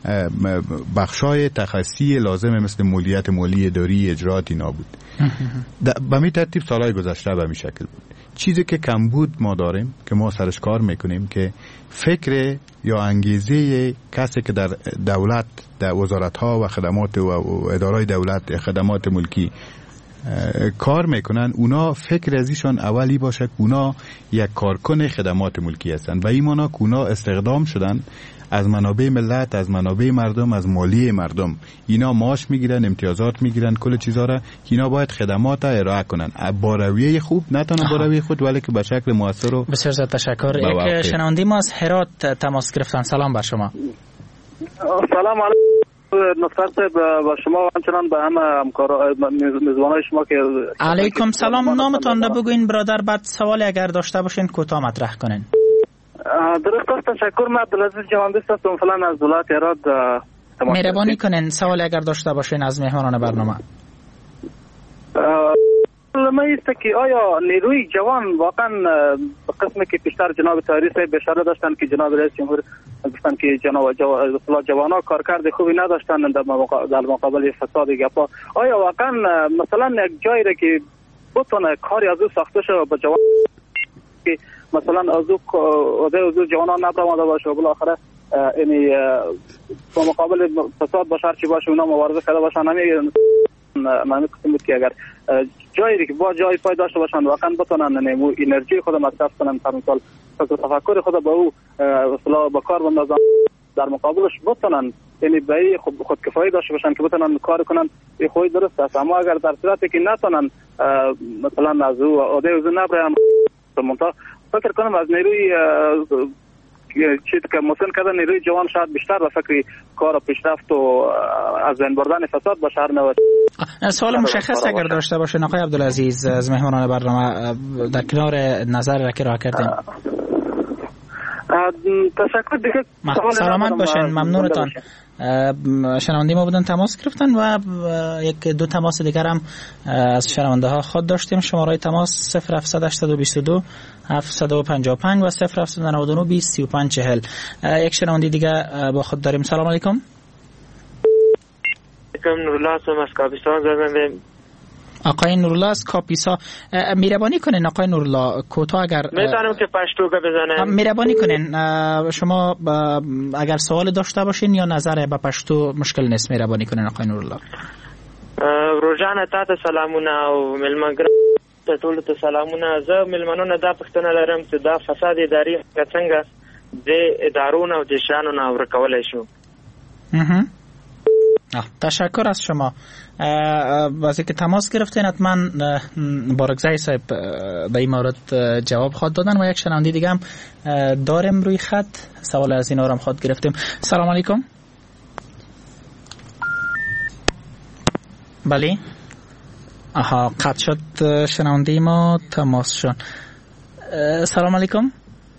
بخشای تخصصی لازم مثل مدیریت مالی، اداری، اجرات اینا بود. به می ترتیب سالهای گذشته به می شکل بود. چیزی که کم بود ما داریم که ما سرش کار میکنیم که فکر یا انگیزه کسی که در دولت، در وزارت‌ها و خدمات و ادارای دولت خدمات ملکی کار میکنن، اونا فکر ازیشان اولی باشه که اونا یک کارکن خدمات ملکی هستن و این مانا که اونا استخدام شدن از منابع ملت، از منابع مردم، از مالی مردم. اینا معاش میگیرن، امتیازات میگیرن، کل چیزا را اینا باید خدمات ارائه کنن با رویه خوب، نه تنها با رویه خود ولی که به شکل موثر. و بسیار زیاد تشکر. یک شنونده ما از هرات تماس گرفتن. سلام بر شما. سلام علیکم نصرت با شما و همچنان به همه همکارا میزبانای شما که علیکم سلام. نامتان را بگوین برادر، بعد سوالی اگر داشته باشین کوتاه مطرح کنین. درست است. تشکر. من عبدالعزیز جهاندیست هستم فعلا از ولایت هرات. مهربانی کنین سوالی اگر داشته باشین از مهمانان برنامه. ما است که آیا نیروی جوان واقعا قسمی که پیشتر جناب طاهری صاحب اشاره داشتن که جناب رئیس جمهور گفتن که جوان‌ها کارکرد خوبی نداشتن در مقابل فساد گپا، آیا واقعا مثلا یک جایی را که بتونه کاری از او ساخته شه به جوان که مثلا از او جوانان نبرماده باشه و بالاخره یعنی با مقابل فساد باشه چی باشه اونا مبارزه کرده باشن، من قسم بود که اگر جایی که با جای پای داشته باشن واقعا بتونن انرژی خود مصرف کنن، مثلا فکر تفکر خود با او اصلا با کار بندازن، در مقابلش بتونن یعنی به خود کفایی داشته باشن که بتونن کار کنن. این خوی درست است، اما اگر در صورتی که نتونن مثلا از او عده از نبرن، منتها فکر کنم از نیروی چیزی که مسن کردن نیروی جوان شاید بیشتر به فکر کار و پیشرفت و از بین بردن فساد باشه. هر نوع سوال مشخص اگر داشته باشه آقای عبدالعزیز از مهمانان برنامه در کنار نظر را که راه کردین. تشکر دیگه. سلامت باشین. ممنونتان. شنونده ما بودن تماس گرفتن و یک دو تماس دیگر هم از شنونده ها خود داشتیم. شماره تماس 0782 755 و 0799 20 35 40. یک شنونده دیگه با خود داریم. سلام علیکم. نورالله هستم از کاپیسا زدم. آقای نورالله از کاپیسا، مهربانی کنین آقای نورالله کوتاه اگر میتونم که پشتو بزنم. مهربانی کنین شما اگر سوال داشته باشین یا نظر به پشتو مشکل نیست. مهربانی کنین آقای نورالله. روزانه تحت سلامونه و ملمنگرام ته ټولو ته سلامونه. زه مېلمنو نه دا پوښتنه لرم چې دا فساد اداري څنګه د ادارو نه او د شیانو نه ورکولی شو. تشکر از شما. واسه که تماس گرفتین حتما بارکزئی صاحب به این مورد جواب خواهد دادن و یک شنونده دیگه هم داریم روی خط، سوال از اینا رو هم خواهد گرفتیم. سلام علیکم. بله قطع شد شنونده ما، تماس شد. سلام علیکم.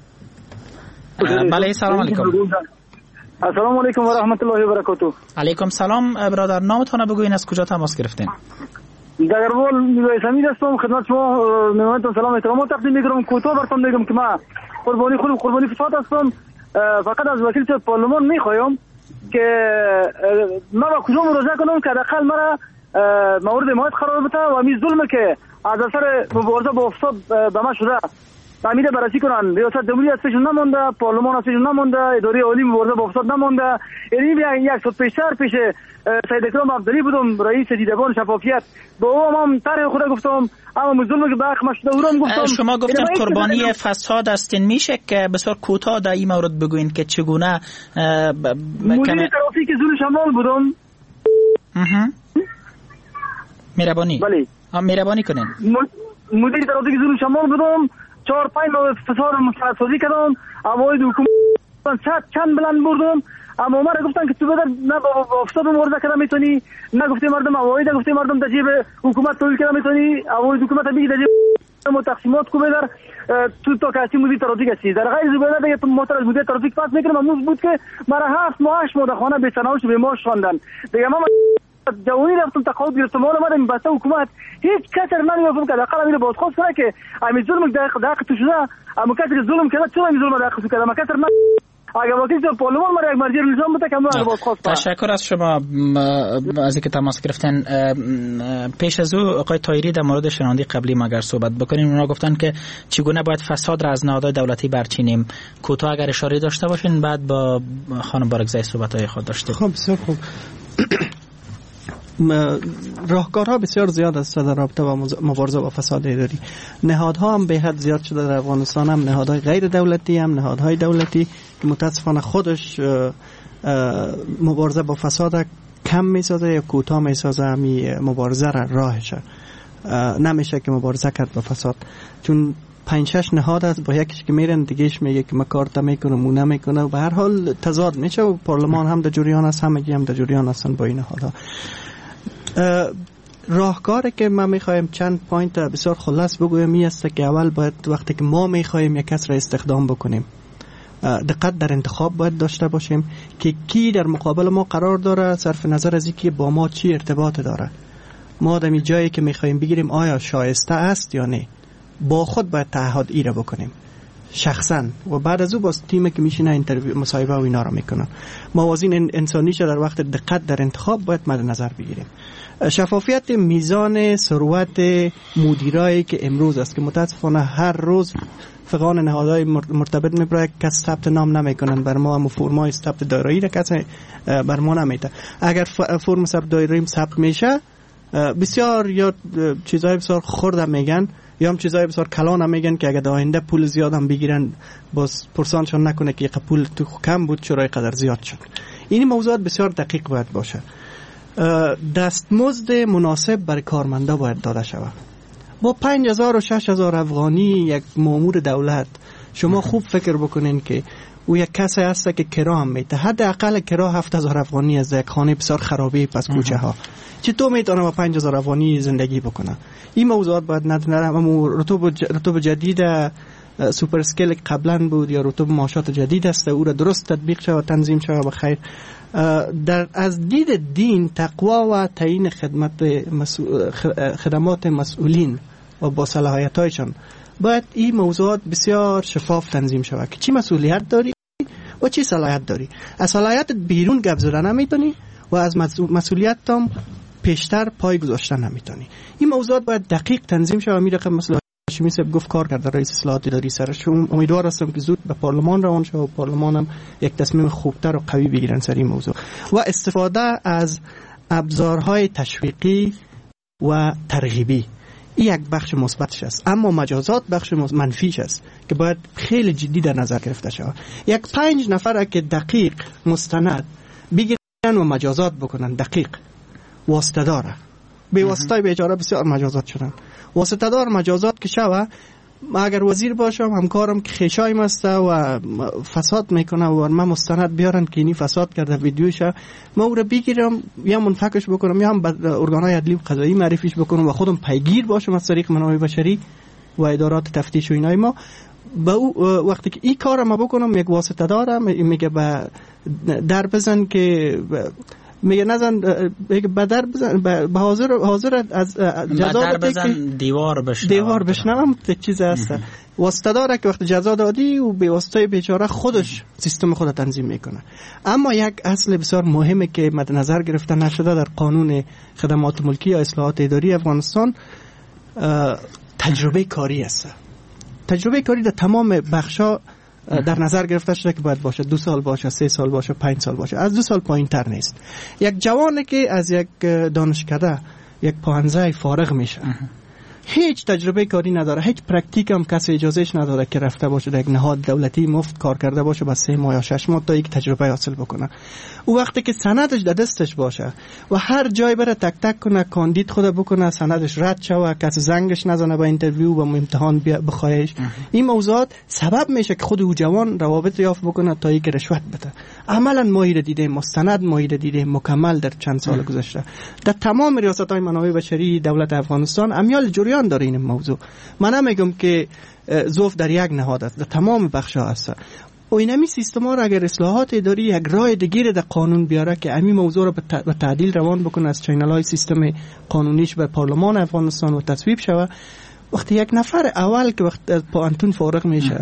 بله سلام علیکم. السلام علیکم و رحمت الله و برکاته. علیکم سلام برادر، نامتون بگوین، از کجا تماس گرفتین؟ دگربال میوه سمید هستم، خدمت شما مهمانتون سلام احترامات تقدیم میکنم. کوتاه براتون میگم که ما قربانی فساد هستم. فقط از وکیل پارلمان میخوایم که ما با کجا مراجعه کنم که حداقل مرا مورد حمایت قرار بده و همین ظلم که از اثر مبارزه با فساد به ما شده امیده بررسی کنن. ریاست جمهوری هستشون نمونده، پارلمان هستشون نمونده، اداره عالی مبارزه با فساد نمونده. یعنی یک سال پیشتر پیش سید اکرام عبدلی بودم، رئیس دیدبان شفافیت، با او هم طرح خود گفتم، اما ظلمی که به حق مشده اورم گفتم. شما گفتین قربانی فساد هستین، میشه که بسیار کوتاه در این مورد بگوین که چگونه؟ مدیر ترافیک زون شمال بودم. مهربانی. بله. مهربانی کنین. مدیر ترافیک زون شمال بودم. 4-5 ماه فساد مستعصدی کردم، اوایل حکومت چند بلند بردم، اما ما را گفتن که تو بدر نه با فساد مبارزه کردن میتونی، نه گفتی مردم اوایل گفتی مردم در جیب حکومت تویل کردن میتونی، اوایل حکومت میگه در جیب تقسیمات کو بدر تو کسی مدیر ترافیک هستی. در غیر زباله دیگه تو محترم مدیر ترافیک پاس میکنم. امروز بود که مرا 7 ماه 8 ماه در خانه بی‌تناوش به معاش خواندن. دیگه ما جوانی رفتم تقاعد گرفتم، حالا اومدم بسته حکومت هیچ کسی نمیگفتم که حداقل امیر بازخواست کنه که امیر ظلم در حق تو شده، اما کسی که ظلم کرده چرا امیر ظلم در حق تو کرده؟ ما کسی اگر وکیل پارلمان مرا یک مرجع نظام بده که ما بازخواست کنه. تشکر از شما از اینکه تماس گرفتن. پیش از او آقای طاهری در مورد شنونده قبلی ما اگر صحبت بکنیم، اونا گفتن که چگونه باید فساد را از نهادهای دولتی برچینیم. کوتاه اگر اشاره داشته باشین، بعد با خانم بارکزئی صحبت‌های خود داشتیم. خب بسیار خوب. راهکارها بسیار زیاد است در رابطه با مبارزه با فساد اداری. نهادها هم به حد زیاد شده در افغانستان، هم نهادهای غیر دولتی هم نهادهای دولتی که متاسفانه خودش مبارزه با فساد کم میسازه یا کوتاه میسازه. همی مبارزه را راهشه نمیشه که مبارزه کرد با فساد، چون 5-6 نهاد هست، با یکیش که میرن دیگهش میگه که ما کارت میکنم اون نمیکنه و به هر حال تضاد میشه و پارلمان هم در جریان است، همگی هم در جریان هستن با این نهادها. راهکاری که ما میخوایم چند پوینت بسیار خلاص بگویم این است که اول باید وقتی که ما میخوایم یک کس را استخدام بکنیم دقت در انتخاب باید داشته باشیم که کی در مقابل ما قرار داره، صرف نظر از اینکه با ما چی ارتباط داره. ما در جایی که میخوایم بگیریم آیا شایسته است یا نه، با خود باید تعهد ای را بکنیم شخصا و بعد از او با تیمی که میشینه اینترویو مصاحبه و اینا را میکنن. موازین انسانیش در وقت دقت در انتخاب باید مد نظر بگیریم. شفافیت میزان ثروت مدیرایی که امروز است که متاسفانه هر روز فقان نهادهای مرتبط میبره کس ثبت نام نمیکنن بر ما، هم فرمای ثبت دارایی را کسی بر ما نمیده. اگر فرم ثبت دارایی ثبت میشه بسیار یا چیزهای بسیار خرد میگن یا هم چیزهای بسیار کلان هم میگن که اگر در آینده پول زیاد هم بگیرن باز پرسانشان نکنه که پول تو کم بود چرا قدر زیاد شد. این موضوعات بسیار دقیق باید باشه. دستمزد مناسب برای کارمندا باید داده شود. با 5,000 و 6,000 افغانی یک مامور دولت شما خوب فکر بکنین که او یک کسی هست که کرا هم میده، حداقل کرا 7,000 افغانی از یک خانه بسیار خرابی پس کوچه ها چطور میتونه با 5,000 افغانی زندگی بکنه؟ این موضوعات باید ندارم. اما رتب جدید سوپر اسکیل قبلا بود یا رتب معاشات جدید است، او را درست تطبیق شود و تنظیم شود بخیر. از دید دین تقوا و تعیین خدمات مسئولین و با صلاحیت‌هایشان باید این موضوعات بسیار شفاف تنظیم شود که چی مسئولیت داری و چی صلاحیت داری. از صلاحیت بیرون گپ زدن نمیتونی و از مسئولیت هم پیشتر پای گذاشتن نمیتونی. این موضوعات باید دقیق تنظیم شود. می رقم مثلا هاشمی صاحب گفت کار کرده رئیس اصلاحات اداری سرش. امیدوار هستم که زود به پارلمان روان شه و پارلمان هم یک تصمیم خوبتر و قوی بگیرن سر این موضوع و استفاده از ابزارهای تشویقی و ترغیبی. این یک بخش مثبتش است. اما مجازات بخش منفیش است که باید خیلی جدی در نظر گرفته شود. 5 نفر که دقیق مستند بگیرن و مجازات بکنن، دقیق واسطه داره، به واسطه بیچاره بسیار مجازات شدن. واسطه دار مجازات که شوه، ما اگر وزیر باشم همکارم که خیشایم است و فساد میکنه و من مستند بیارن که اینی فساد کرده ویدیوشه، ما او را بگیرم یا منفکش بکنم یا هم به ارگانهای عدلی و قضایی معرفیش بکنم و خودم پیگیر باشم از طریق منابع بشری و ادارات تفتیش و اینای ما. با وقتی که این کار ما بکنم، یک واسطه دارم میگه در بزن که میگه نزن، به در بزن، به حاضر از جزا در بزن دیوار بشنوم چیز هست. واسطه داره که وقت جزا دادی و به واسطه بیچاره خودش سیستم خود تنظیم میکنه. اما یک اصل بسیار مهمه که مد نظر گرفته نشده در قانون خدمات ملکی یا اصلاحات اداری افغانستان، تجربه کاری است. تجربه کاری در تمام بخشا در نظر گرفته شده که باید باشه 2 سال باشه، 3 سال باشه، 5 سال باشه، از 2 سال پایین تر نیست. یک جوانی که از یک دانشکده یک پانزه فارغ میشه، هیچ تجربه کاری نداره، هیچ پرکتیک هم کسی اجازهش نداره که رفته باشه در یک نهاد دولتی مفت کار کرده باشه با 3 ماه یا 6 ماه تا یک تجربه حاصل بکنه. او وقتی که سندش در دستش باشه و هر جای بره تک تک کنه، کاندید خود بکنه، سندش رد شوه، کسی زنگش نزنه به اینترویو و امتحان بخواهش، این موضوعات سبب میشه که خود او جوان روابط یافت بکنه تا یک رشوت بده. عملا ما اینو دیدیم، مستند ما اینو دیدیم مکمل در چند سال گذشته در تمام ریاست‌های منابع بشری دولت افغانستان. امیال جریان داره این موضوع. من نمیگم که ضعف در یک نهاد است، در تمام بخش‌ها است. و اینمی سیستما را اگر اصلاحات اداری یک راه دیگه در قانون بیاره که همین موضوع را به تعدیل روان بکنه، از چینل‌های سیستم قانونیش به پارلمان افغانستان و تصویب شوه، وقتی یک نفر اول که وقت از پانتون فارغ میشه،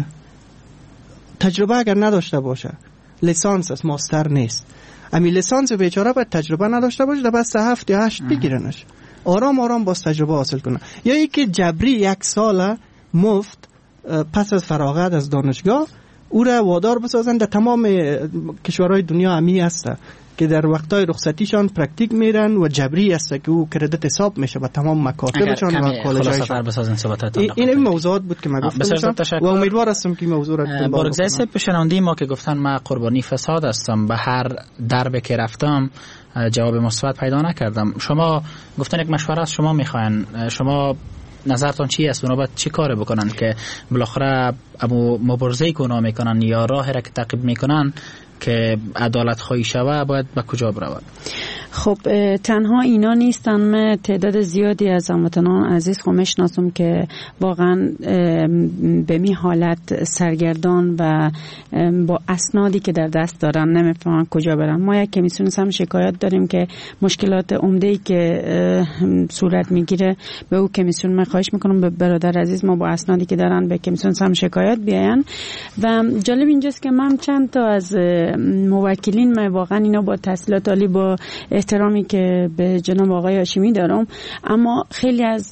تجربه اگر نداشته باشه، لیسانس است، ماستر نیست، امی لیسانس بیچاره باید تجربه نداشته باشه، در بس 7 یا 8 بگیرنش، آرام آرام باز تجربه حاصل کنه. یا یکی جبری 1 سال مفت پس از فراغت از دانشگاه او را وادار بسازن. در تمام کشورهای دنیا همی هست که در وقتای رخصتیشان پرکتیک میرن و جبری است که او کردت حساب میشه با تمام مکاتبشان و کالج‌هایشان. این موضوعات بود که من گفتم و امیدوار هستم که این موضوع را بارگزای سپ شنوندی ما که گفتن من قربانی فساد هستم، به هر درب که رفتم جواب مثبت پیدا نکردم. شما گفتن یک مشوره از شما میخواین، شما نظرتون چی است؟ اونا باید چی کار بکنن که بالاخره مبارزه کنه میکنن یا راه را که تعقیب میکنن که عدالت خواهی شوه باید به کجا برود؟ خب تنها اینا نیستن، من تعداد زیادی از هموطنان عزیز خو میشناسم که واقعا به می حالت سرگردان و با اسنادی که در دست دارن نمیفهمن کجا برن. ما یک کمیسیون هم شکایت داریم که مشکلات عمده‌ای که صورت میگیره به او کمیسیون من خواهش میکنم به برادر عزیز ما با اسنادی که دارن به کمیسیون هم شکایت بیاین. و جالب اینجاست که من چند تا از موکلین، من واقعا اینا با تحصیلات عالی، با احترامی که به جناب آقای هاشمی دارم، اما خیلی از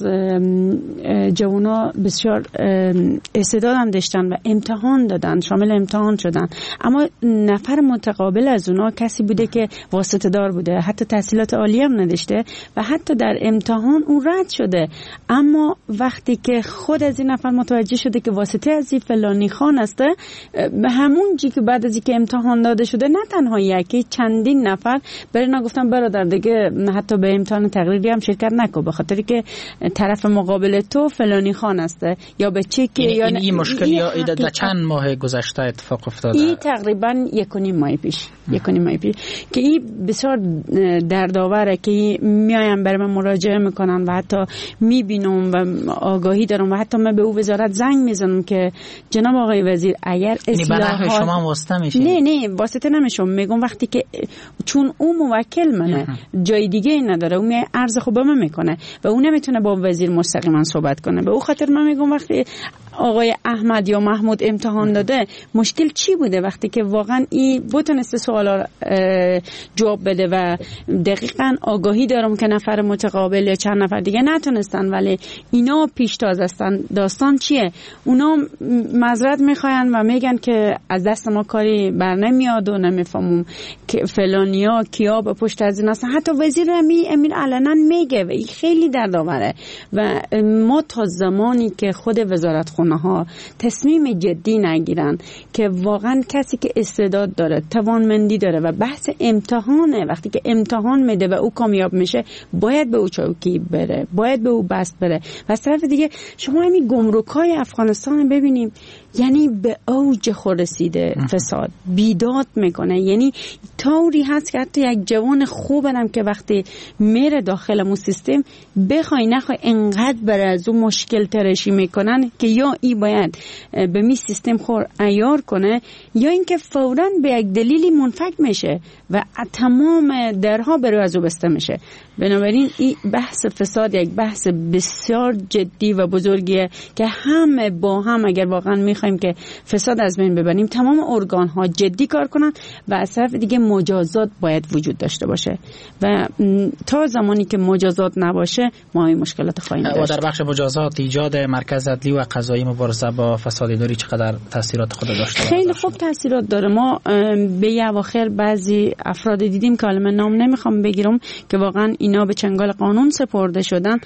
جوانا بسیار استعداد هم داشتن و امتحان دادن، شامل امتحان شدن، اما نفر متقابل از اونا کسی بوده که واسطه دار بوده، حتی تحصیلات عالی هم نداشته و حتی در امتحان اون رد شده. اما وقتی که خود از این نفر متوجه شده که واسطه از این فلانی خان است، به همون جی که بعد از اینکه امتحان داده شده، نه تنها یکی، چندین نفر برای گفتن برادر دیگه حتی به امتحان تقریری هم شرکت نکن، به خاطری که طرف مقابل تو فلانی خان است یا به چک یا این مشکل یا در چند ماه گذشته اتفاق افتاده. این تقریبا 1.5 ماه پیش که این بسیار دردآوره که میایم برای من مراجعه میکنن و حتی میبینم و آگاهی دارم و حتی من به او وزارت زنگ میزنم که جناب آقای وزیر اگر اصلاحات شما واسطه میشین. نه واسطه نمیشم، میگم وقتی که چون اون موکل منه جای دیگه ای نداره، اون عرض خوبه من میکنه و اون نمیتونه با وزیر مستقیما صحبت کنه. به او خاطر من میگم وقتی آقای احمد یا محمود امتحان داده، مشکل چی بوده وقتی که واقعا این بتونسته سوالا جواب بده و دقیقاً آگاهی دارم که نفر متقابل یا چند نفر دیگه نتونستن ولی اینا پیشتاز هستن. داستان چیه؟ اونا معذرت میخواین و میگن که از دست ما کاری بر نمیاد و نمیفهمم که فلانیا کیا به پشت از این هستن. حتی وزیر امیر علنا میگه و این خیلی دردآوره. و ما تا زمانی که خود وزارتخانه ها تصمیم جدی نگیرن که واقعا کسی که استعداد داره، توانمندی داره و بحث امتحانه، وقتی که امتحان میده و او کامیاب میشه باید به او چوکی بره، باید به او بست بره. و از طرف دیگه شما همین گمرک‌های افغانستان ببینیم، یعنی به اوج خود رسیده فساد، بیداد میکنه. یعنی طوری هست که حتی یک جوان خوبم که وقتی میره داخل مو سیستم بخوای نخوای انقدر بر از اون مشکل ترشی میکنن که یا ای باید به می سیستم خور عیار کنه یا اینکه فوراً به یک دلیلی منفک میشه و تمام درها برای از او بسته میشه. بنابراین این بحث فساد یک بحث بسیار جدی و بزرگیه که همه با هم اگر واقعا میخوایم که فساد از بین ببریم تمام ارگان ها جدی کار کنن و از طرف دیگه مجازات باید وجود داشته باشه و تا زمانی که مجازات نباشه ما این مشکلات خواهیم داشت. و در بخش مجازات ایجاد مرکز عدلی و قضایی مبارزه با فساد اداری چقدر تاثیرات خود داشته؟ خیلی خوب تاثیرات داره. ما به اواخر بعضی افراد دیدیم که من نام نمیخوام بگیرم که واقعا اینا به چنگال قانون سپرده شدن،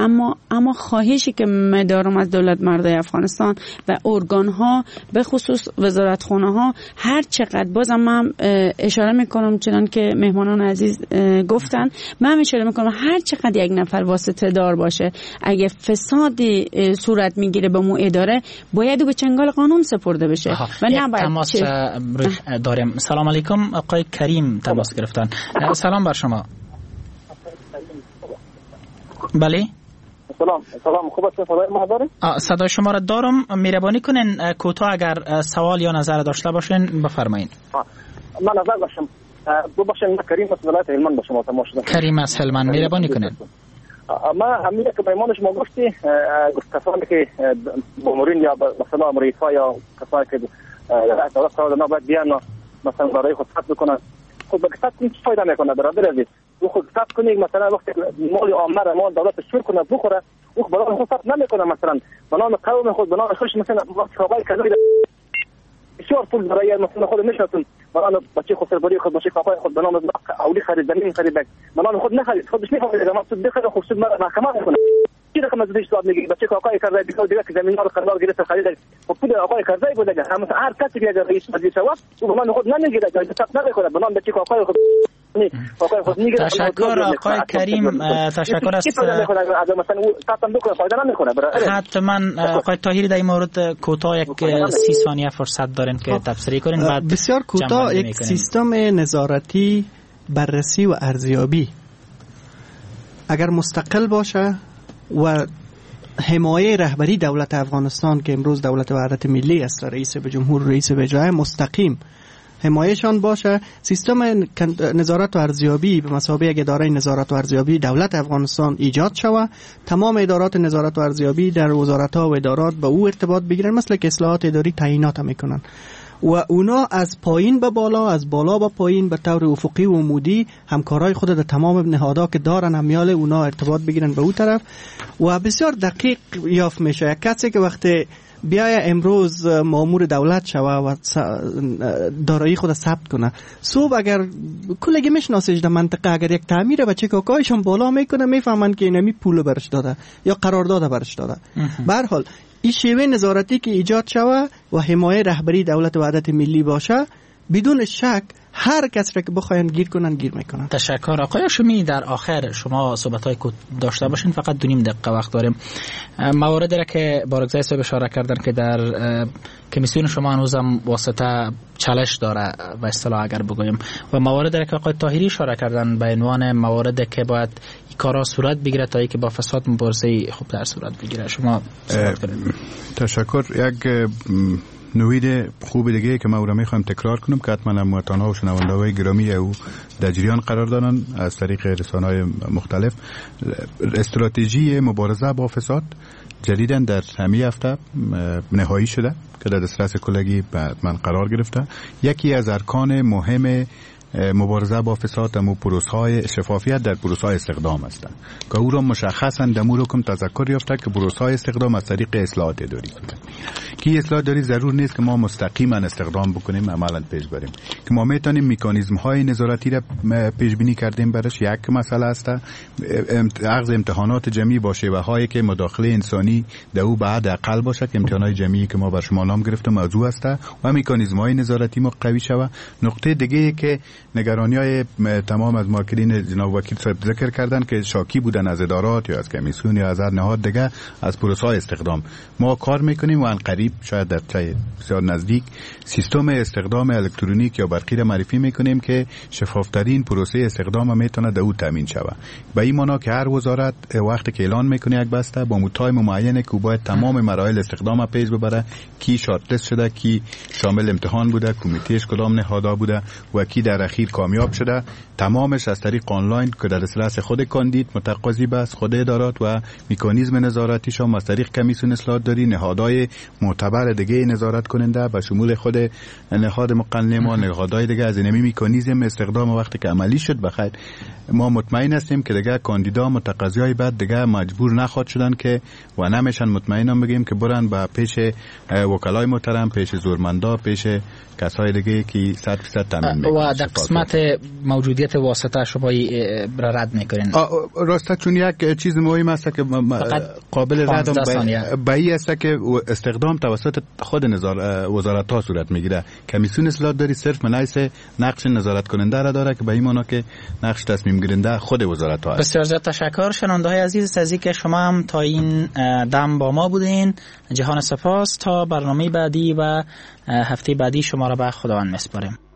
اما خواهشی که من دارم از دولت مردای افغانستان و ارگان ها به خصوص وزارتخانه ها هر چقدر، بازم من اشاره میکنم چنان که مهمانان عزیز گفتن، من اشاره میکنم هر چقدر یک نفر واسطه دار باشه اگه فسادی صورت میگیره به مو اداره باید به چنگال قانون سپرده بشه و نه باید تماس داریم. سلام علیکم، آقای کریم تماس گرفتن. سلام بر شما. بله سلام خوب است؟ صدای ما دارین؟ صدای شما را دارم. مهربانی کنین کوتاه اگر سوال یا نظر داشته باشین بفرمایید. من نظر داشتم ببخشید، من کریم از ولایت هلمند با شما تماس شدم. کریم از هلمند، مهربانی کنین. ما همین که پیمان شما گفتی کسانی که مامورین یا مثلا امریکا یا کسانی که دولت سعودی باید بیان مثلا برای خود ثبت بکنن، خود به ثبت چه فایده میکنه برادر عزیز؟ او خود ثبت کنه مثلا وقتی مال عامه را مال دولت شور کنه بخوره، او برای خود ثبت نمیکنه، مثلا به نام قوم خود به نام خودش مثلا کابل کذا بسیار پول برای مثلا خود نشاتون برای بچه خود سرباری خود بچه کاپای خود به نام اولی خرید زمین خرید به نام خود نخرید، خودش نفهمید اگر مقصود بخره خود سود محکمه میکنه. چی رقم از دیش صاحب میگه بچه کاپای کرده دیگه که زمین رو قرار گرفته خرید خود پول آقای کرده بوده، هم هر کسی که اگر رئیس مجلس شود او به نام خود نمیگیره، جای ثبت نمیکنه، به نام بچه کاپای خود تشکر آقای کریم، تشکر است. حتما آقای طاهری در این مورد کوتاه یک 30 ثانیه فرصت دارین که تفسیر کنین. بعد بسیار کوتاه، یک سیستم نظارتی بررسی و ارزیابی اگر مستقل باشه و حمایه رهبری دولت افغانستان که امروز دولت وحدت ملی است، رئیس به جمهور رئیس به جای مستقیم حمایهشان باشه، سیستم نظارت و ارزیابی به مثابه یک اداره نظارت و ارزیابی دولت افغانستان ایجاد شود، تمام ادارات نظارت و ارزیابی در وزارت‌ها و ادارات به او ارتباط بگیرن، مثل که اصلاحات اداری تعیینات میکنن و اونا از پایین به بالا، از بالا به پایین به طور افقی و عمودی همکارای خود در تمام نهادها که دارن همیال اونا ارتباط بگیرن به اون طرف و بسیار دقیق یافت میشه. یک کسی که وقتی بیای امروز مامور دولت شوه و دارایی خود ثبت کنه، صبح اگر کلگی میشناسیش در منطقه اگر یک تعمیر بچه کاکایشون بالا میکنه میفهمن که اینمی پول برش داده یا قرارداد برش داده. به هر حال این شیوه نظارتی که ایجاد شوه و حمایه رهبری دولت وحدت ملی باشه، بدون شک هر کس را که بخواین گیر کنن گیر میکنن. تشکر آقای هاشمی. در آخر شما صحبت‌های کو داشته باشین، فقط 2.5 دقیقه وقت داریم. مواردی را که بارگزای صاحب اشاره کردن که در کمیسیون شما هنوزم واسطه چالش داره و اصطلاح اگر بگویم، و مواردی را که آقای طاهری اشاره کردن به عنوان مواردی که باید کارا صورت بگیره تا اینکه با فساد مبارزه خوب در صورت بگیره، شما صحبت کنید. تشکر. یک نوید خوب دیگه که ما او را میخوایم تکرار کنم که حتما هموطن‌ها و شنونده‌های گرامی او در جریان قرار دارن از طریق رسانه‌های مختلف، استراتژی مبارزه با فساد جدیداً در همین هفته نهایی شده که در دسترس کلگی من قرار گرفته. یکی از ارکان مهم مبارزه با فساد و پروسه‌های شفافیت در پروسه‌های استخدام هستند که او را مشخصاً در حکم تذکر یافته که پروسه‌های استخدام از طریق اصلاحات اداری کنند. کی اصلاح داری ضرور نیست که ما مستقیما استخدام بکنیم، عملاً پیش بریم که ما میتونیم مکانیزم‌های نظارتی را پیش بینی کردیم برش. یک مسئله است اخذ امتحانات جمعی با شیوه‌هایی که مداخله انسانی در او بعد اقل باشه که امتحانات جمعی که ما بر شما نام گرفتم موضوع است و مکانیزم‌های نظارتی ما قوی شود. نقطه دیگه که نگرانی‌های تمام از ماکرین جناب وکیل صاحب ذکر کردن که شاکی بودن از ادارات یا از کمیسیون یا از هر نهاد دیگه از پروسه‌های استخدام، ما کار میکنیم و ان قریب شاید در طی بسیار نزدیک سیستم استخدام الکترونیک یا برقی را معرفی میکنیم که شفافترین پروسه استخدام میتونه در او تامین شود. به این معنا که هر وزارت وقتی که اعلان میکنه یک بسته با تایم معینه که باید تمام مراحل استخدام پیش ببره، کی شارت لیست شده، کی شامل امتحان بوده، کمیتهش کدام نهادها بوده و کی در اخیر کامیاب شده، تمامش از طریق آنلاین که در دسترس خود کاندید متقاضی بس، خود ادارات و مکانیزم نظارتیش هم از طریق کمیسیون اصلاحات داری، نهادهای معتبر دیگه نظارت کننده به شمول خود نهاد مقننه ما، نهادهای دیگه از این مکانیزم استخدام وقتی که عملی شد بخیر ما مطمئن هستیم که دیگه کاندیدا متقاضیای بعد دیگه مجبور نخواد شدن که و نمیشن مطمئنم بگیم که برن به پیش وکلای محترم، پیش زورمندا، پیش کسای دیگه که 100% تامین میکنن. و در قسمت موجودیت واسطه شما را رد میکنین؟ راسته چون یک چیز مهم است که قابل رد بایی است که استخدام توسط خود وزارت ها صورت میگیره. کمیسیون اصلاحات داری صرف منایس نقش نظارت کننده را داره که به این معنا که نقش تصمیم گیرنده خود وزارت ها است. بسیار زیاد تشکر شنونده های عزیز از اینکه شما هم تا این دم با ما بودین. جهان سپاس. تا برنامه بعدی و هفته بعدی شما را به خداوند میسپاریم.